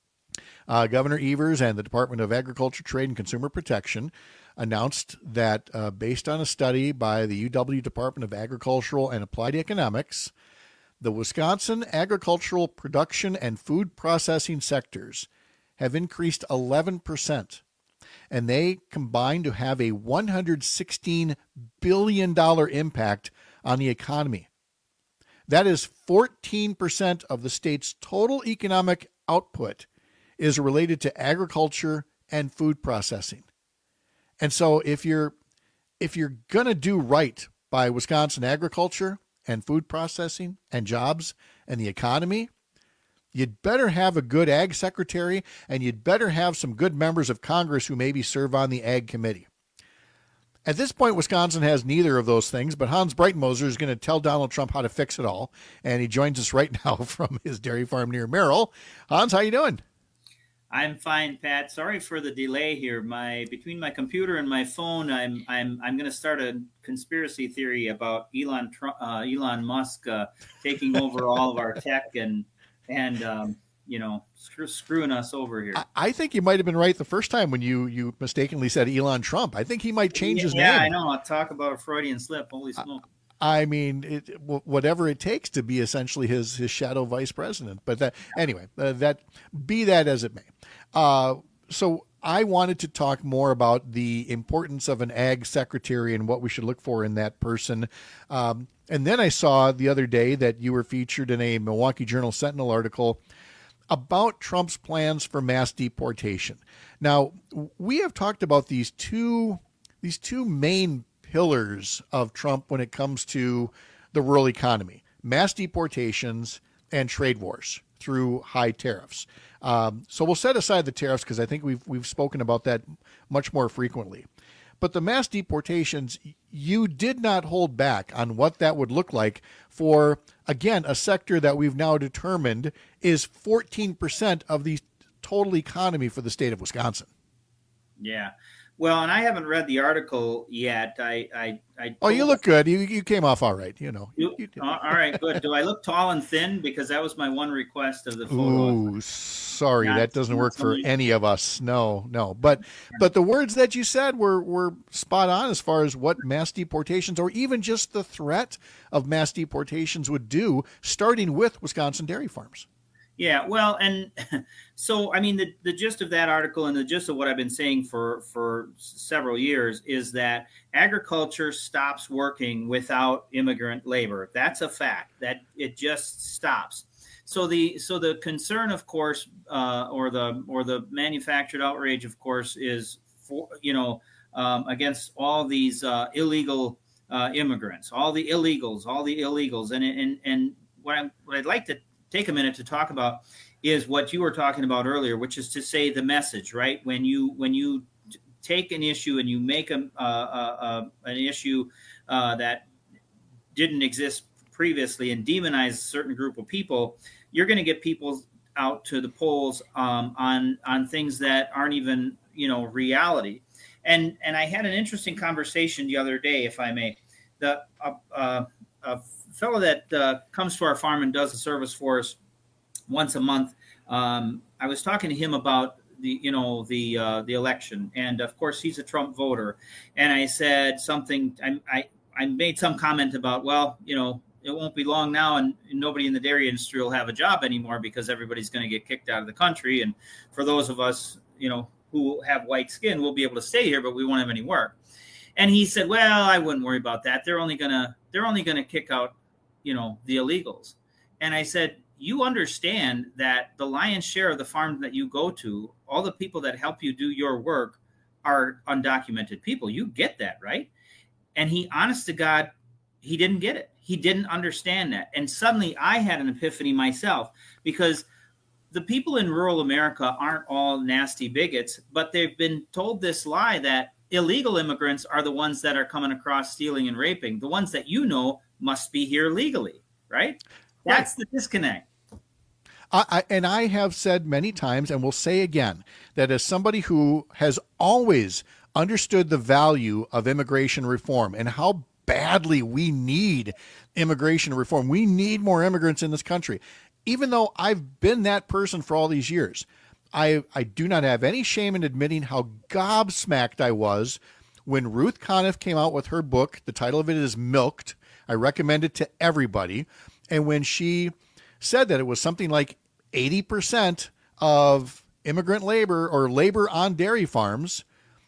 [SPEAKER 11] Uh, Governor Evers and the Department of Agriculture, Trade, and Consumer Protection announced that uh, based on a study by the U W Department of Agricultural and Applied Economics, the Wisconsin agricultural production and food processing sectors have increased eleven percent, and they combine to have a one hundred sixteen billion dollars impact on the economy. That is fourteen percent of the state's total economic output is related to agriculture and food processing. And so if you're if you're going to do right by Wisconsin agriculture and food processing and jobs and the economy, you'd better have a good ag secretary, and you'd better have some good members of Congress who maybe serve on the ag committee. At this point, Wisconsin has neither of those things, but Hans Breitenmoser is going to tell Donald Trump how to fix it all, and he joins us right now from his dairy farm near Merrill. Hans, how you doing?
[SPEAKER 12] I'm fine, Pat. Sorry for the delay here. My between my computer and my phone, I'm I'm I'm going to start a conspiracy theory about Elon Trump, uh, Elon Musk uh, taking over all of our tech and and um, you know screw, screwing us over here.
[SPEAKER 11] I, I think you might have been right the first time when you you mistakenly said Elon Trump. I think he might change
[SPEAKER 12] yeah,
[SPEAKER 11] his
[SPEAKER 12] yeah,
[SPEAKER 11] name.
[SPEAKER 12] Yeah, I know. I'll talk about a Freudian slip. Holy smoke.
[SPEAKER 11] I mean, it, whatever it takes to be essentially his his shadow vice president. But that anyway, uh, that be that as it may. Uh, so I wanted to talk more about the importance of an ag secretary and what we should look for in that person. Um, and then I saw the other day that you were featured in a Milwaukee Journal Sentinel article about Trump's plans for mass deportation. Now, we have talked about these two these two main pillars of Trump when it comes to the rural economy: mass deportations and trade wars. through high tariffs. Um, so we'll set aside the tariffs because I think we've we've spoken about that much more frequently. But the mass deportations, you did not hold back on what that would look like for, again, a sector that we've now determined is fourteen percent of the total economy for the state of Wisconsin.
[SPEAKER 12] Yeah. Well, and I haven't read the article yet. I, I, I
[SPEAKER 11] Oh, you look good. You you came off all right, you know.
[SPEAKER 12] You, all right, good. Do I look tall and thin? Because that was my one request of the photo.
[SPEAKER 11] Ooh, sorry,
[SPEAKER 12] Not
[SPEAKER 11] that doesn't work for
[SPEAKER 12] somebody-
[SPEAKER 11] any of us. No, no. But but the words that you said were were spot on as far as what mass deportations or even just the threat of mass deportations would do, starting with Wisconsin dairy farms.
[SPEAKER 12] Yeah, well, and so, I mean, the, the gist of that article and the gist of what I've been saying for, for several years is that agriculture stops working without immigrant labor. That's a fact, that it just stops. So the so the concern, of course, uh, or the or the manufactured outrage, of course, is for, you know, um, against all these uh, illegal uh, immigrants, all the illegals, all the illegals, and and and what I what I'd like to take a minute to talk about is what you were talking about earlier, which is to say the message, right? When you when you take an issue and you make a, uh, uh, an issue uh, that didn't exist previously and demonize a certain group of people, you're going to get people out to the polls um, on on things that aren't even, you know, reality. And and I had an interesting conversation the other day, if I may. The uh, uh, a fellow that uh, comes to our farm and does a service for us once a month. Um, I was talking to him about the, you know, the uh, the election, and of course he's a Trump voter. And I said something. I I, I made some comment about, well, you know, it won't be long now, and, and nobody in the dairy industry will have a job anymore because everybody's going to get kicked out of the country. And for those of us, you know, who have white skin, we'll be able to stay here, but we won't have any work. And he said, well, I wouldn't worry about that. They're only gonna they're only gonna kick out, you know, the illegals. And I said, you understand that the lion's share of the farms that you go to, all the people that help you do your work are undocumented people. You get that, right? And he, honest to God, he didn't get it. He didn't understand that. And suddenly I had an epiphany myself, because the people in rural America aren't all nasty bigots, but they've been told this lie that illegal immigrants are the ones that are coming across stealing and raping. The ones that you know must be here legally, right? That's right. The disconnect.
[SPEAKER 11] I, I, and I have said many times, and will say again, that as somebody who has always understood the value of immigration reform and how badly we need immigration reform, we need more immigrants in this country. Even though I've been that person for all these years, I, I do not have any shame in admitting how gobsmacked I was when Ruth Conniff came out with her book. The title of it is Milked. I recommend it to everybody. And when she said that it was something like eighty percent of immigrant labor or labor on dairy farms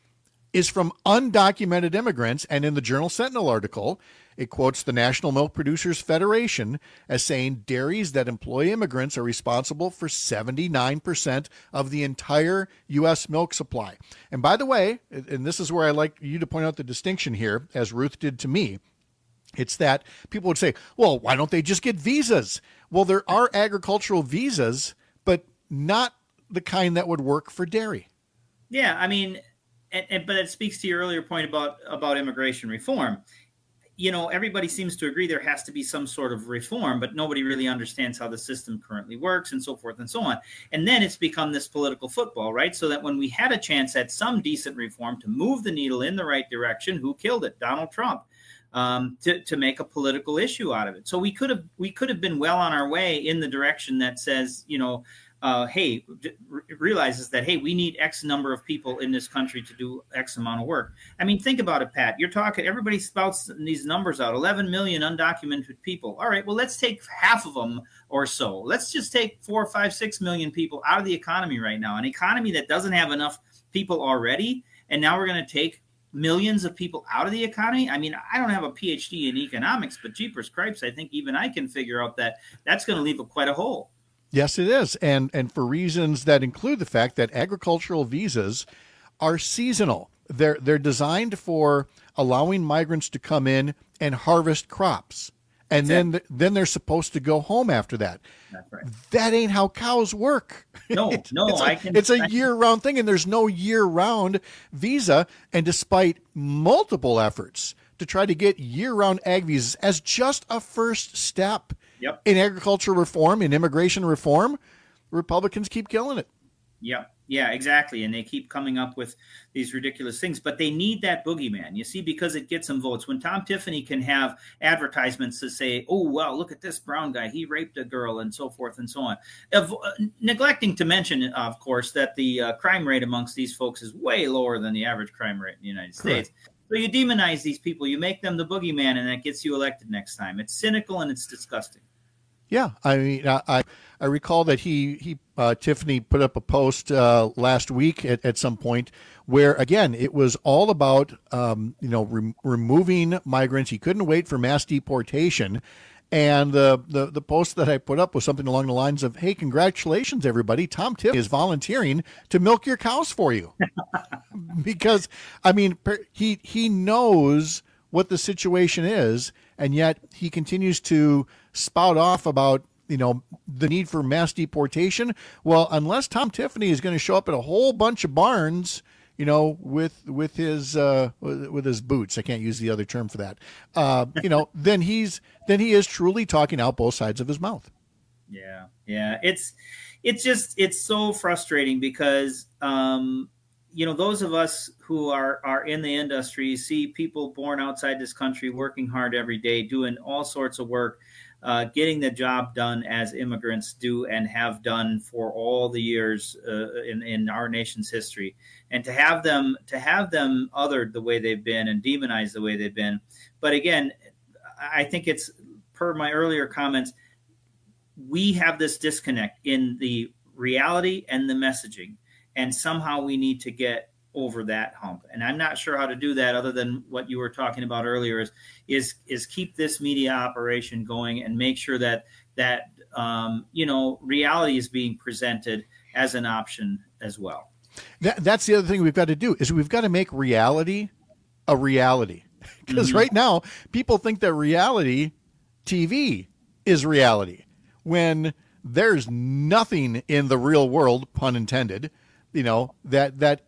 [SPEAKER 11] is from undocumented immigrants. And in the Journal Sentinel article, it quotes the National Milk Producers Federation as saying dairies that employ immigrants are responsible for seventy-nine percent of the entire U S milk supply. And by the way, and this is where I like you to point out the distinction here, as Ruth did to me, it's that people would say, well, why don't they just get visas? Well, there are agricultural visas, but not the kind that would work for dairy.
[SPEAKER 12] Yeah, I mean, and, and, but it speaks to your earlier point about, about immigration reform. You know, everybody seems to agree there has to be some sort of reform, but nobody really understands how the system currently works and so forth and so on. And then it's become this political football, right? So that when we had a chance at some decent reform to move the needle in the right direction, who killed it? Donald Trump. Um, to, to make a political issue out of it. So we could have we could have been well on our way in the direction that says, you know, uh, hey, d- realizes that, hey, we need X number of people in this country to do X amount of work. I mean, think about it, Pat. You're talking, everybody spouts these numbers out, eleven million undocumented people. All right, well, let's take half of them or so. Let's just take four, five, six million people out of the economy right now, an economy that doesn't have enough people already. And now we're going to take millions of people out of the economy. I mean, I don't have a P H D in economics, but jeepers cripes, I think even I can figure out that that's going to leave a, quite a hole.
[SPEAKER 11] Yes, it is. And and for reasons that include the fact that agricultural visas are seasonal. They're they're designed for allowing migrants to come in and harvest crops. and then then they're supposed to go home after that.
[SPEAKER 12] That's right.
[SPEAKER 11] That ain't how cows work.
[SPEAKER 12] No,
[SPEAKER 11] It-
[SPEAKER 12] no,
[SPEAKER 11] it's a,
[SPEAKER 12] I can.
[SPEAKER 11] It's a
[SPEAKER 12] I can-
[SPEAKER 11] year-round thing, and there's no year-round visa. And despite multiple efforts to try to get year-round ag visas as just a first step
[SPEAKER 12] Yep.
[SPEAKER 11] in agriculture reform, in immigration reform, Republicans keep killing it.
[SPEAKER 12] Yeah, yeah, exactly. And they keep coming up with these ridiculous things, but they need that boogeyman, you see, because it gets them votes. When Tom Tiffany can have advertisements to say, oh, well, look at this brown guy, he raped a girl, and so forth and so on. Of, uh, neglecting to mention, of course, that the uh, crime rate amongst these folks is way lower than the average crime rate in the United
[SPEAKER 11] Correct.
[SPEAKER 12] States. So you demonize these people, you make them the boogeyman, and that gets you elected next time. It's cynical and it's disgusting.
[SPEAKER 11] Yeah, I mean, I I, I recall that he he uh, Tiffany put up a post uh, last week at, at some point where again it was all about um, you know re- removing migrants. He couldn't wait for mass deportation, and the, the the post that I put up was something along the lines of, "Hey, congratulations, everybody! Tom Tiffany is volunteering to milk your cows for you," because I mean per- he he knows what the situation is, and yet he continues to spout off about, you know, the need for mass deportation. Well, unless Tom Tiffany is going to show up at a whole bunch of barns, you know, with with his uh, with, with his boots, I can't use the other term for that. Uh, you know, then he's then he is truly talking out both sides of his mouth.
[SPEAKER 12] Yeah, yeah. It's it's just it's so frustrating because um, you know, those of us who are are in the industry see people born outside this country working hard every day, doing all sorts of work, uh, getting the job done as immigrants do and have done for all the years uh, in in our nation's history, and to have them to have them othered the way they've been and demonized the way they've been. But again, I think it's per my earlier comments. We have this disconnect in the reality and the messaging, and somehow we need to get over that hump. And I'm not sure how to do that other than what you were talking about earlier is is is keep this media operation going and make sure that that um, you know, reality is being presented as an option as well.
[SPEAKER 11] That, that's the other thing we've got to do is we've got to make reality a reality, because
[SPEAKER 12] Mm-hmm.
[SPEAKER 11] right now people think that reality T V is reality when there's nothing in the real world, pun intended, you know, that that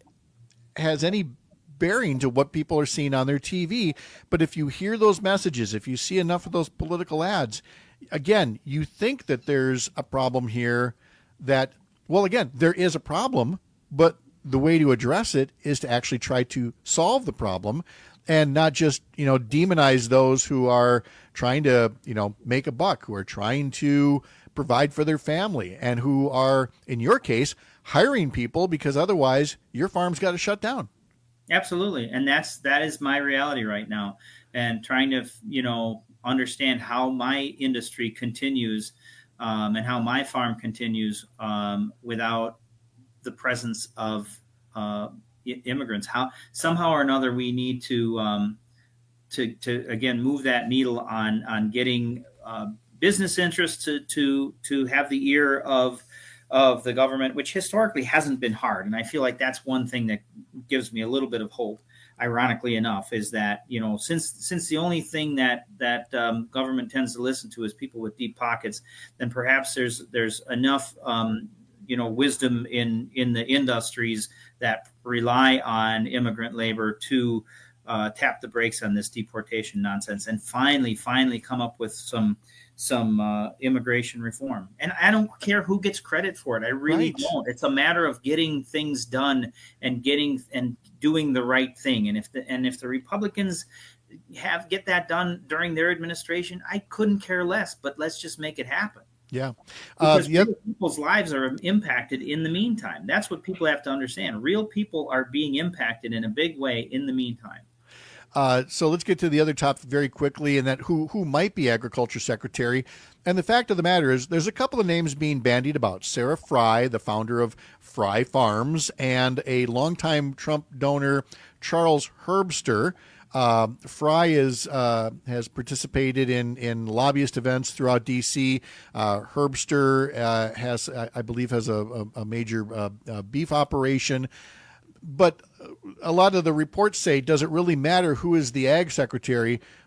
[SPEAKER 11] has any bearing to what people are seeing on their T V. But if you hear those messages, if you see enough of those political ads, again, you think that there's a problem here that, well, again, there is a problem, but the way to address it is to actually try to solve the problem and not just, you know, demonize those who are trying to, you know, make a buck, who are trying to provide for their family, and who are, in your case, hiring people because otherwise your farm's got to shut down.
[SPEAKER 12] Absolutely. And that's, that is my reality right now. And trying to, you know, understand how my industry continues um, and how my farm continues um, without the presence of uh, i- immigrants. How somehow or another we need to, um, to, to again, move that needle on, on getting uh, business interests to, to, to have the ear of, of the government, which historically hasn't been hard. And I feel like that's one thing that gives me a little bit of hope, ironically enough, is that, you know, since since the only thing that that um, government tends to listen to is people with deep pockets, then perhaps there's there's enough, um, you know, wisdom in, in the industries that rely on immigrant labor to uh, tap the brakes on this deportation nonsense and finally, finally come up with some some uh, immigration reform. And I don't care who gets credit for it. I really
[SPEAKER 11] Right.
[SPEAKER 12] don't. It's a matter of getting things done and getting and doing the right thing. And if the and if the Republicans have get that done during their administration, I couldn't care less. But let's just make it happen.
[SPEAKER 11] Yeah. Uh,
[SPEAKER 12] Because
[SPEAKER 11] yep.
[SPEAKER 12] real people's lives are impacted in the meantime. That's what people have to understand. Real people are being impacted in a big way in the meantime.
[SPEAKER 11] Uh, so let's get to the other topic very quickly, and that who who might be Agriculture Secretary. And the fact of the matter is there's a couple of names being bandied about. Sarah Fry, the founder of Fry Farms, and a longtime Trump donor, Charles Herbster. Uh, Fry is uh, has participated in, in lobbyist events throughout D C. Uh, Herbster uh, has, I, I believe, has a, a, a major uh, uh, beef operation. But a lot of the reports say, does it really matter who is the ag secretary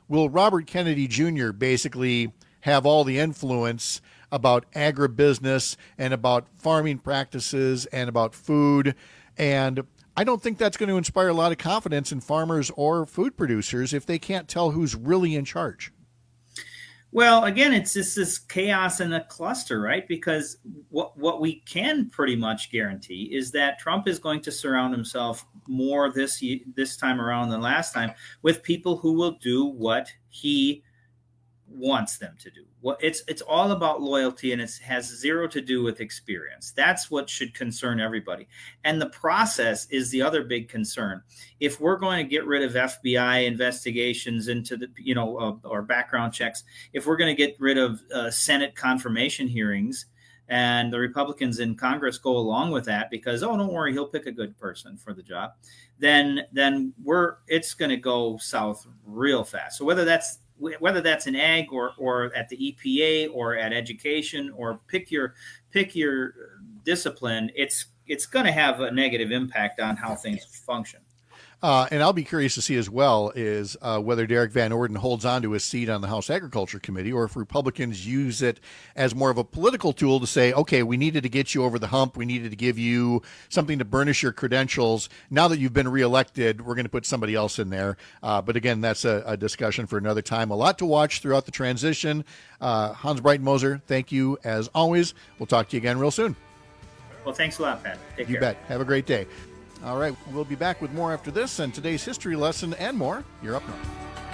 [SPEAKER 11] will Robert Kennedy Junior basically have all the influence about agribusiness and about farming practices and about food? And I don't think that's going to inspire a lot of confidence in farmers or food producers if they can't tell who's really in charge.
[SPEAKER 12] Well, again, it's just this chaos in a cluster, right? Because what what we can pretty much guarantee is that Trump is going to surround himself more this this time around than last time with people who will do what he wants them to do. Well, it's it's all about loyalty, and it has zero to do with experience. That's what should concern everybody. And the process is the other big concern. If we're going to get rid of F B I investigations into the, you know, uh, or background checks, if we're going to get rid of uh, Senate confirmation hearings, and the Republicans in Congress go along with that because, oh, don't worry, he'll pick a good person for the job, then then we're it's going to go south real fast. So whether that's whether that's in ag or or at the E P A or at education or pick your pick your discipline, it's it's going to have a negative impact on how things function.
[SPEAKER 11] Uh, and I'll be curious to see as well is uh, whether Derek Van Orden holds on to his seat on the House Agriculture Committee, or if Republicans use it as more of a political tool to say, okay, we needed to get you over the hump. We needed to give you something to burnish your credentials. Now that you've been reelected, we're going to put somebody else in there. Uh, but again, that's a, a discussion for another time. A lot to watch throughout the transition. Uh, Hans Breitenmoser, thank you as always. We'll talk to you again real soon.
[SPEAKER 12] Well, thanks a lot, Pat. Take
[SPEAKER 11] you
[SPEAKER 12] care.
[SPEAKER 11] bet. Have a great day. All right, we'll be back with more after this and today's history lesson and more. You're up next.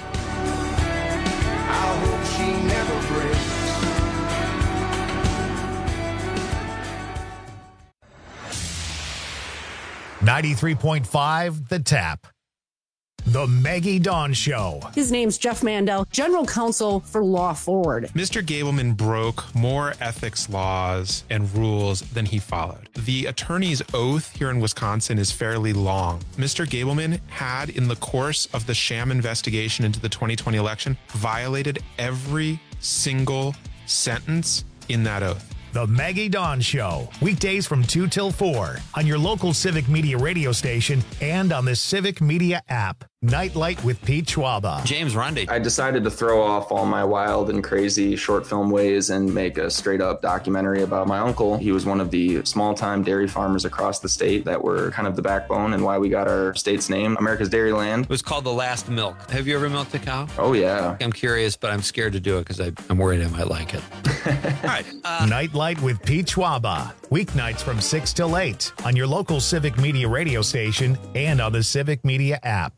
[SPEAKER 13] I hope she never breaks.
[SPEAKER 1] ninety-three point five The Tap. The Maggie Dawn Show.
[SPEAKER 14] His name's Jeff Mandel, General Counsel for Law Forward.
[SPEAKER 19] Mister Gableman broke more ethics laws and rules than he followed. The attorney's oath here in Wisconsin is fairly long. Mister Gableman had, in the course of the sham investigation into the twenty twenty election, violated every single sentence in that oath.
[SPEAKER 1] The Maggie Dawn Show, weekdays from two till four on your local Civic Media radio station and on the Civic Media app. Nightlight with Pete Schwaba.
[SPEAKER 15] James Rundy. I decided to throw off all my wild and crazy short film ways and make a straight up documentary about my uncle. He was one of the small time dairy farmers across the state that were kind of the backbone and why we got our state's name, America's Dairyland.
[SPEAKER 5] It was called The Last Milk. Have you ever milked a cow?
[SPEAKER 15] Oh, yeah.
[SPEAKER 5] I'm curious, but I'm scared to do it because I'm worried I might like it. All right. Uh,
[SPEAKER 1] Nightlight with Pete Schwaba. Weeknights from six till eight on your local Civic Media radio station and on the Civic Media app.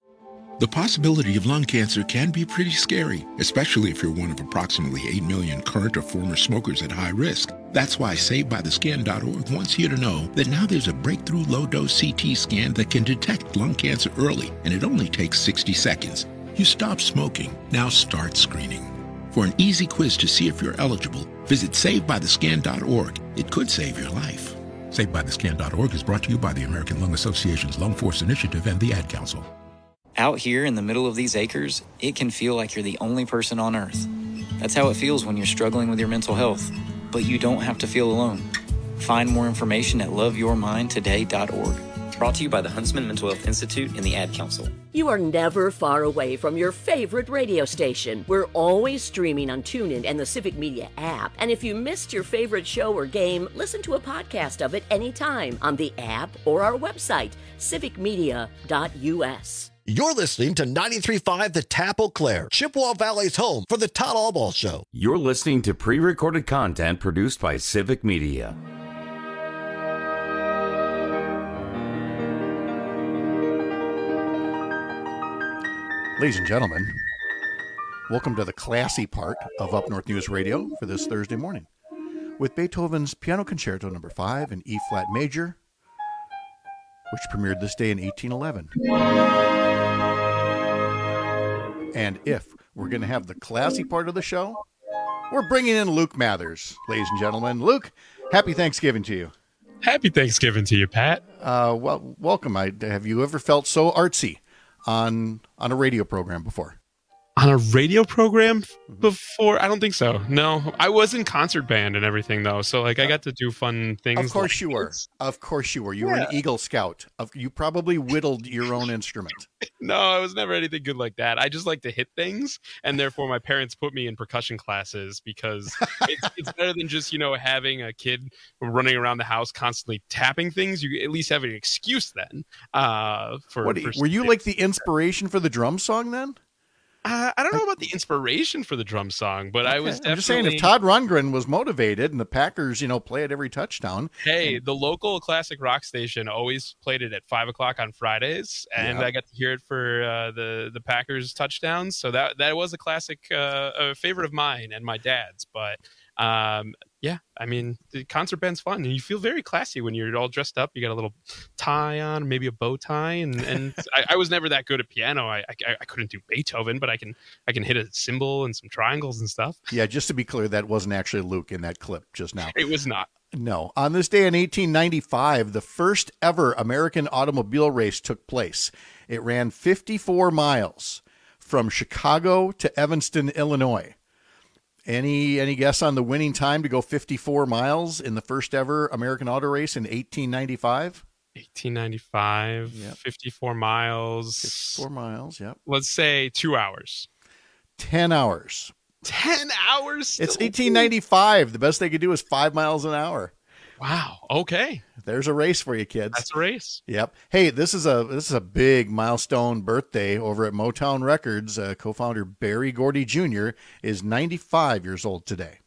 [SPEAKER 17] The possibility of lung cancer can be pretty scary, especially if you're one of approximately eight million current or former smokers at high risk. That's why Saved By The Scan dot org wants you to know that now there's a breakthrough low-dose C T scan that can detect lung cancer early, and it only takes sixty seconds. You stop smoking, now start screening. For an easy quiz to see if you're eligible, visit Saved By The Scan dot org. It could save your life. Saved By The Scan dot org is brought to you by the American Lung Association's Lung Force Initiative and the Ad Council.
[SPEAKER 18] Out here in the middle of these acres, it can feel like you're the only person on Earth. That's how it feels when you're struggling with your mental health. But you don't have to feel alone. Find more information at love your mind today dot org. Brought to you by the Huntsman Mental Health Institute and the Ad Council.
[SPEAKER 20] You are never far away from your favorite radio station. We're always streaming on TuneIn and the Civic Media app. And if you missed your favorite show or game, listen to a podcast of it anytime on the app or our website, civic media dot u s.
[SPEAKER 16] You're listening to ninety-three point five The Tap Eau Claire, Chippewa Valley's home for the Todd Allball Show.
[SPEAKER 21] You're listening to pre-recorded content produced by Civic Media.
[SPEAKER 11] Ladies and gentlemen, welcome to the classy part of Up North News Radio for this Thursday morning with Beethoven's Piano Concerto number five in E-flat major, which premiered this day in eighteen eleven. And if we're going to have the classy part of the show, we're bringing in Luke Mathers, ladies and gentlemen. Luke, happy Thanksgiving to you.
[SPEAKER 27] Happy Thanksgiving to you, Pat.
[SPEAKER 11] Uh, well, welcome. I, have you ever felt so artsy on on a radio program before?
[SPEAKER 27] On a radio program before? I don't think so. No, I was in concert band and everything though, so like I got to do fun things.
[SPEAKER 11] Of course
[SPEAKER 27] like
[SPEAKER 11] you were.
[SPEAKER 27] this.
[SPEAKER 11] Of course you were. You
[SPEAKER 27] Yeah.
[SPEAKER 11] were an Eagle Scout. Of- You probably whittled your own instrument.
[SPEAKER 27] No, I was never anything good like that. I just like to hit things, and therefore my parents put me in percussion classes because it's, it's better than just, you know, having a kid running around the house constantly tapping things. You at least have an excuse then. Uh, for,
[SPEAKER 11] What do you-
[SPEAKER 27] for
[SPEAKER 11] were you like the inspiration for the drum song then?
[SPEAKER 27] Uh, I don't know about the inspiration for the drum song, but I was
[SPEAKER 11] Okay.
[SPEAKER 27] definitely.
[SPEAKER 11] I'm just saying, if Todd Rundgren was motivated and the Packers, you know, play at every touchdown.
[SPEAKER 27] Hey, the local classic rock station always played it at five o'clock on Fridays, and
[SPEAKER 11] Yeah.
[SPEAKER 27] I got to hear it for uh, the the Packers touchdowns. So that that was a classic, uh, a favorite of mine and my dad's. But um, yeah, I mean, the concert band's fun, and you feel very classy when you're all dressed up. You got a little tie on, maybe a bow tie, and and I, I was never that good at piano. I, I I couldn't do Beethoven, but I can I can hit a cymbal and some triangles and stuff.
[SPEAKER 11] Yeah, just to be clear, that wasn't actually Luke in that clip just now.
[SPEAKER 27] It was not.
[SPEAKER 11] No. On this day in eighteen ninety-five, the first ever American automobile race took place. It ran fifty-four miles from Chicago to Evanston, Illinois. Any any guess on the winning time to go fifty-four miles in the first ever American auto race in eighteen ninety-five?
[SPEAKER 27] eighteen ninety-five,
[SPEAKER 11] Yep.
[SPEAKER 27] fifty-four miles.
[SPEAKER 11] fifty-four miles, yep.
[SPEAKER 27] Let's say two hours.
[SPEAKER 11] ten hours.
[SPEAKER 27] ten hours?
[SPEAKER 11] It's
[SPEAKER 27] Still-
[SPEAKER 11] eighteen ninety-five. The best they could do is five miles an hour.
[SPEAKER 27] Wow. Okay.
[SPEAKER 11] There's a race for you, kids.
[SPEAKER 27] That's a race.
[SPEAKER 11] Yep. Hey, this is a this is a big milestone birthday over at Motown Records. Uh, co-founder Barry Gordy Junior is ninety-five years old today.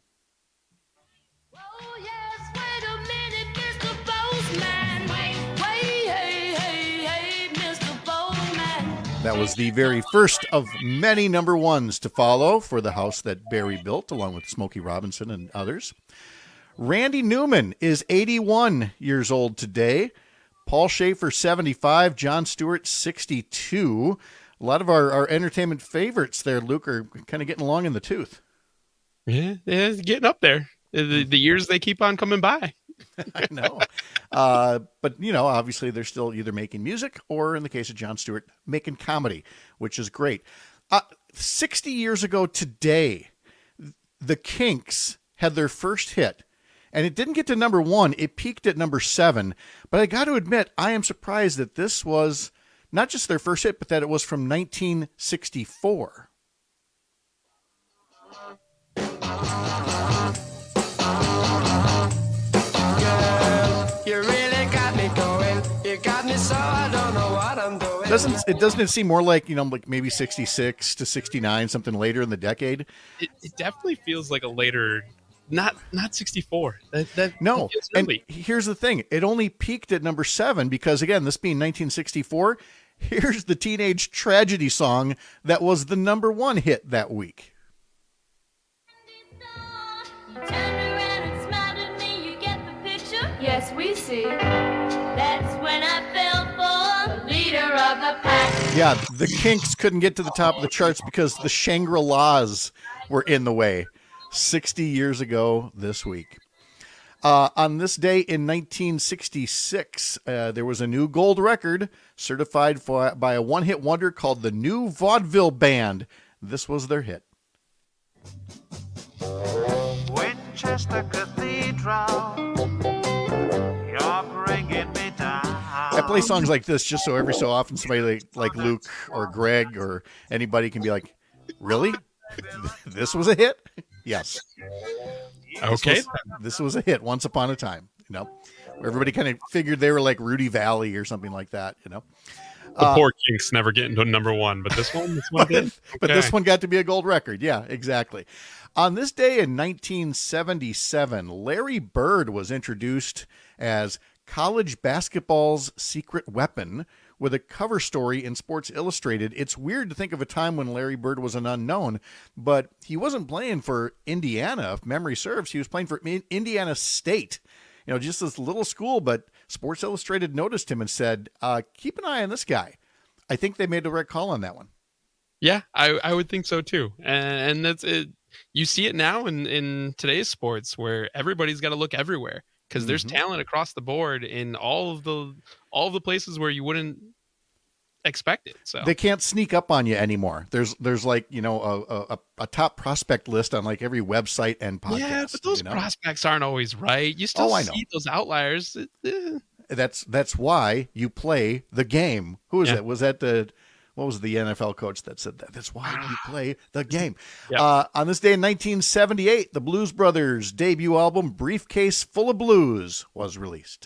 [SPEAKER 11] That was the very first of many number ones to follow for the house that Barry built, along with Smokey Robinson and others. Randy Newman is eighty-one years old today. Paul Schaefer, seventy-five. John Stewart, sixty-two. A lot of our, our entertainment favorites there, Luke, are kind of getting along in the tooth.
[SPEAKER 27] Yeah, yeah, it's getting up there. The, the years they keep on coming by.
[SPEAKER 11] I know. Uh, but, you know, obviously they're still either making music or, in the case of John Stewart, making comedy, which is great. Uh, sixty years ago today, the Kinks had their first hit. And it didn't get to number one. It peaked at number seven. But I got to admit, I am surprised that this was not just their first hit, but that it was from nineteen sixty-four.
[SPEAKER 13] You really got me going. You got me so I don't know what I'm doing.
[SPEAKER 11] Doesn't it doesn't it seem more like, you know, like maybe sixty-six to sixty-nine, something later in the decade?
[SPEAKER 27] It, it definitely feels like a later, not not sixty-four. That, that
[SPEAKER 11] No.
[SPEAKER 27] feels
[SPEAKER 11] And
[SPEAKER 27] early.
[SPEAKER 11] here's the thing. It only peaked at number seven because, again, this being nineteen sixty-four, here's the teenage tragedy song that was the number one hit that week.
[SPEAKER 4] Yes, we see. That's when I fell for the leader of the pack.
[SPEAKER 11] Yeah, the Kinks couldn't get to the top of the charts because the Shangri-Las were in the way sixty years ago this week. Uh, on this day in nineteen sixty-six, uh, there was a new gold record certified for, by a one-hit wonder called the New Vaudeville Band. This was their hit.
[SPEAKER 13] Winchester Cathedral, you're bringing me down.
[SPEAKER 11] I play songs like this just so every so often somebody like, like Luke or Greg or anybody can be like, really? This was a hit? Yes.
[SPEAKER 27] Okay.
[SPEAKER 11] This was, this was a hit once upon a time, you know, where everybody kind of figured they were like Rudy Valley or something like that, you know.
[SPEAKER 27] The
[SPEAKER 11] Uh,
[SPEAKER 27] poor Kinks never get into number one, but this one, this one
[SPEAKER 11] but,
[SPEAKER 27] did.
[SPEAKER 11] but
[SPEAKER 27] Okay.
[SPEAKER 11] this one got to be a gold record. Yeah, exactly. On this day in nineteen seventy-seven, Larry Bird was introduced as college basketball's secret weapon with a cover story in Sports Illustrated. It's weird to think of a time when Larry Bird was an unknown, but he wasn't playing for Indiana, if memory serves. He was playing for Indiana State. You know, just this little school, but Sports Illustrated noticed him and said, uh, keep an eye on this guy. I think they made the right call on that one.
[SPEAKER 27] Yeah, I, I would think so too. And, and that's it. You see it now in, in today's sports where everybody's got to look everywhere because there's
[SPEAKER 11] Mhm.
[SPEAKER 27] talent across the board in all of the all of the places where you wouldn't expect it. So
[SPEAKER 11] they can't sneak up on you anymore. There's there's like, you know, a, a, a top prospect list on like every website and podcast.
[SPEAKER 27] Yeah, but those
[SPEAKER 11] you know?
[SPEAKER 27] prospects aren't always right. You still
[SPEAKER 11] Oh, I
[SPEAKER 27] see
[SPEAKER 11] know.
[SPEAKER 27] those outliers. Eh.
[SPEAKER 11] That's that's why you play the game. Who was
[SPEAKER 27] Yeah.
[SPEAKER 11] that? Was that the what was the N F L coach that said that? That's why you play the game.
[SPEAKER 27] Yeah.
[SPEAKER 11] Uh, on this day in nineteen seventy-eight, the Blues Brothers' debut album, Briefcase Full of Blues, was released.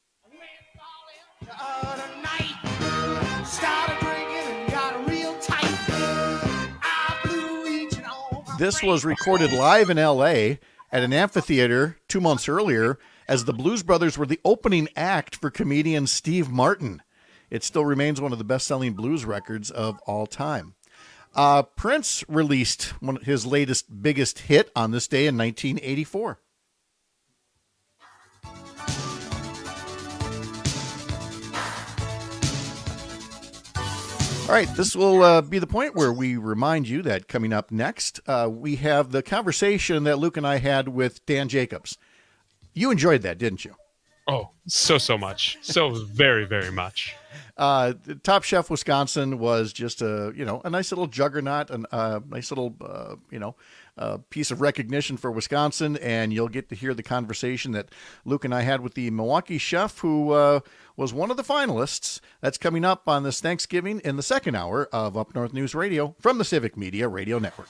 [SPEAKER 11] This was recorded live in L A at an amphitheater two months earlier, as the Blues Brothers were the opening act for comedian Steve Martin. It still remains one of the best-selling blues records of all time. Uh, Prince released one, his latest biggest hit on this day in nineteen eighty-four. All right, this will uh, be the point where we remind you that coming up next, uh, we have the conversation that Luke and I had with Dan Jacobs. You enjoyed that, didn't you?
[SPEAKER 27] Oh, so, so much. So very, very much.
[SPEAKER 11] Uh, Top Chef Wisconsin was just a, you know, a nice little juggernaut, a uh, nice little, uh, you know, uh, piece of recognition for Wisconsin. And you'll get to hear the conversation that Luke and I had with the Milwaukee chef who uh, was one of the finalists. That's coming up on this Thanksgiving in the second hour of Up North News Radio from the Civic Media Radio Network.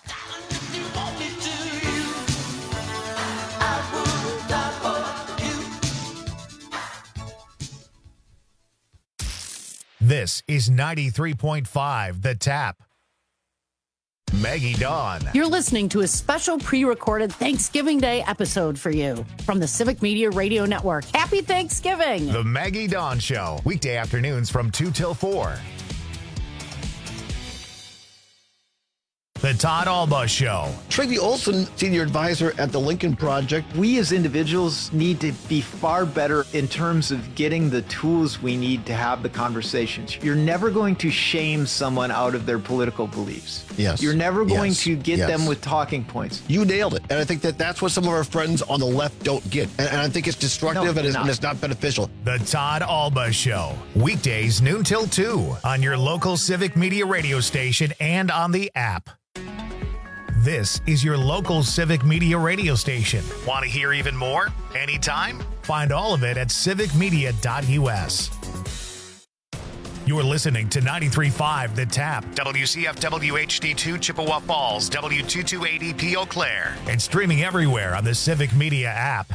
[SPEAKER 1] This is ninety-three point five The Tap. Maggie Dawn.
[SPEAKER 14] You're listening to a special pre-recorded Thanksgiving Day episode for you from the Civic Media Radio Network. Happy Thanksgiving!
[SPEAKER 1] The Maggie Dawn Show, weekday afternoons from two till four. The Todd Alba Show.
[SPEAKER 16] Tracy Olson, senior advisor at the Lincoln Project.
[SPEAKER 6] We as individuals need to be far better in terms of getting the tools we need to have the conversations. You're never going to shame someone out of their political beliefs.
[SPEAKER 16] Yes.
[SPEAKER 6] You're never going
[SPEAKER 16] Yes.
[SPEAKER 6] to get
[SPEAKER 16] Yes.
[SPEAKER 6] them with talking points.
[SPEAKER 16] You nailed it. And I think that that's what some of our friends on the left don't get. And, and I think it's destructive
[SPEAKER 6] No,
[SPEAKER 16] and, it's,
[SPEAKER 6] not.
[SPEAKER 16] and it's not beneficial.
[SPEAKER 1] The Todd Alba Show, weekdays noon till two on your local Civic Media radio station and on the app. This is your local Civic Media radio station. Want to hear even more? Anytime? Find all of it at civic media dot u s. You're listening to ninety-three point five The Tap, W C F W H D two Chippewa Falls, W two two eight E P Eau Claire, and streaming everywhere on the Civic Media app.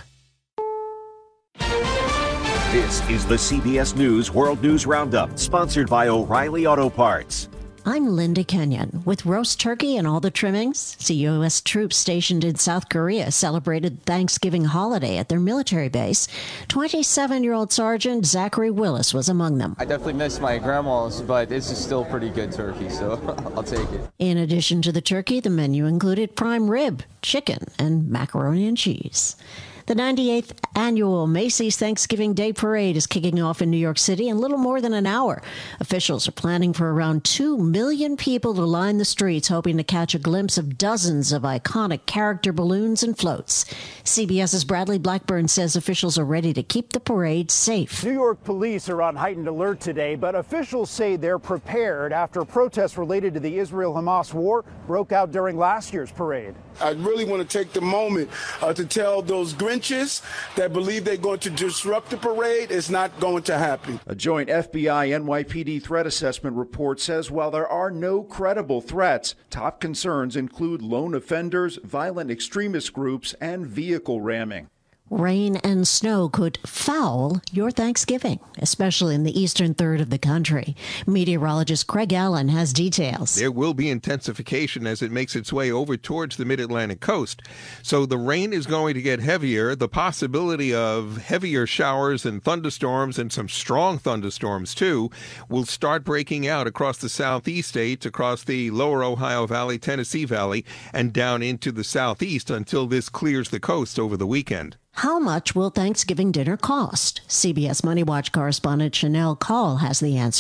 [SPEAKER 8] This is the C B S News World News Roundup, sponsored by O'Reilly Auto Parts.
[SPEAKER 22] I'm Linda Kenyon. With roast turkey and all the trimmings, the U S troops stationed in South Korea celebrated Thanksgiving holiday at their military base. twenty-seven-year-old Sergeant Zachary Willis was among them.
[SPEAKER 23] I definitely miss my grandma's, but this is still pretty good turkey, so I'll take it.
[SPEAKER 22] In addition to the turkey, the menu included prime rib, chicken, and macaroni and cheese. The ninety-eighth annual Macy's Thanksgiving Day Parade is kicking off in New York City in little more than an hour. Officials are planning for around two million people to line the streets, hoping to catch a glimpse of dozens of iconic character balloons and floats. CBS's Bradley Blackburn says officials are ready to keep the parade safe.
[SPEAKER 24] New York police are on heightened alert today, but officials say they're prepared after protests related to the Israel-Hamas war broke out during last year's parade.
[SPEAKER 25] I really want to take the moment uh, to tell those Grinches that believe they're going to disrupt the parade, it's not going to happen.
[SPEAKER 24] A joint F B I N Y P D threat assessment report says while there are no credible threats, top concerns include lone offenders, violent extremist groups, and vehicle ramming.
[SPEAKER 22] Rain and snow could foul your Thanksgiving, especially in the eastern third of the country. Meteorologist Craig Allen has details.
[SPEAKER 26] There will be intensification as it makes its way over towards the mid-Atlantic coast. So the rain is going to get heavier. The possibility of heavier showers and thunderstorms, and some strong thunderstorms too, will start breaking out across the southeast states, across the lower Ohio Valley, Tennessee Valley, and down into the southeast until this clears the coast over the weekend.
[SPEAKER 22] How much will Thanksgiving dinner cost? C B S Money Watch correspondent Chanel Call has the answer.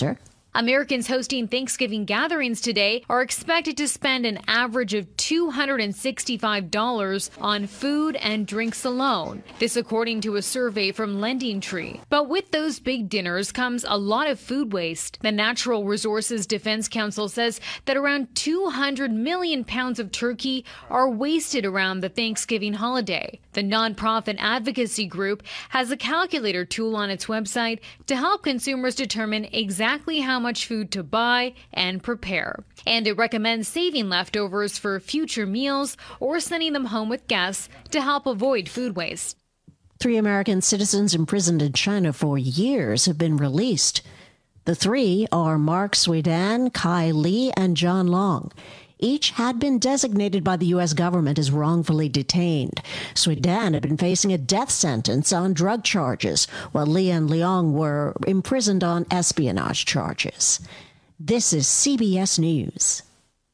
[SPEAKER 2] Americans hosting Thanksgiving gatherings today are expected to spend an average of two hundred sixty-five dollars on food and drinks alone. This according to a survey from Lending Tree. But with those big dinners comes a lot of food waste. The Natural Resources Defense Council says that around two hundred million pounds of turkey are wasted around the Thanksgiving holiday. The nonprofit advocacy group has a calculator tool on its website to help consumers determine exactly how much food to buy and prepare. And it recommends saving leftovers for future meals or sending them home with guests to help avoid food waste.
[SPEAKER 22] Three American citizens imprisoned in China for years have been released. The three are Mark Swidan, Kai Li, and John Long. Each had been designated by the U S government as wrongfully detained. Swidan had been facing a death sentence on drug charges, while Li and Leong were imprisoned on espionage charges. This is C B S News.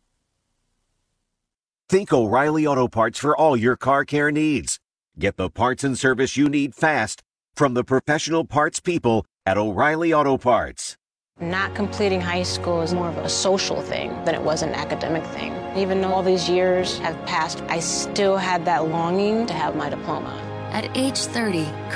[SPEAKER 8] Think O'Reilly Auto Parts for all your car care needs. Get the parts and service you need fast from the professional parts people at O'Reilly Auto Parts.
[SPEAKER 3] Not completing high school is more of a social thing than it was an academic thing. Even though all these years have passed, I still had that longing to have my diploma.
[SPEAKER 7] At age thirty,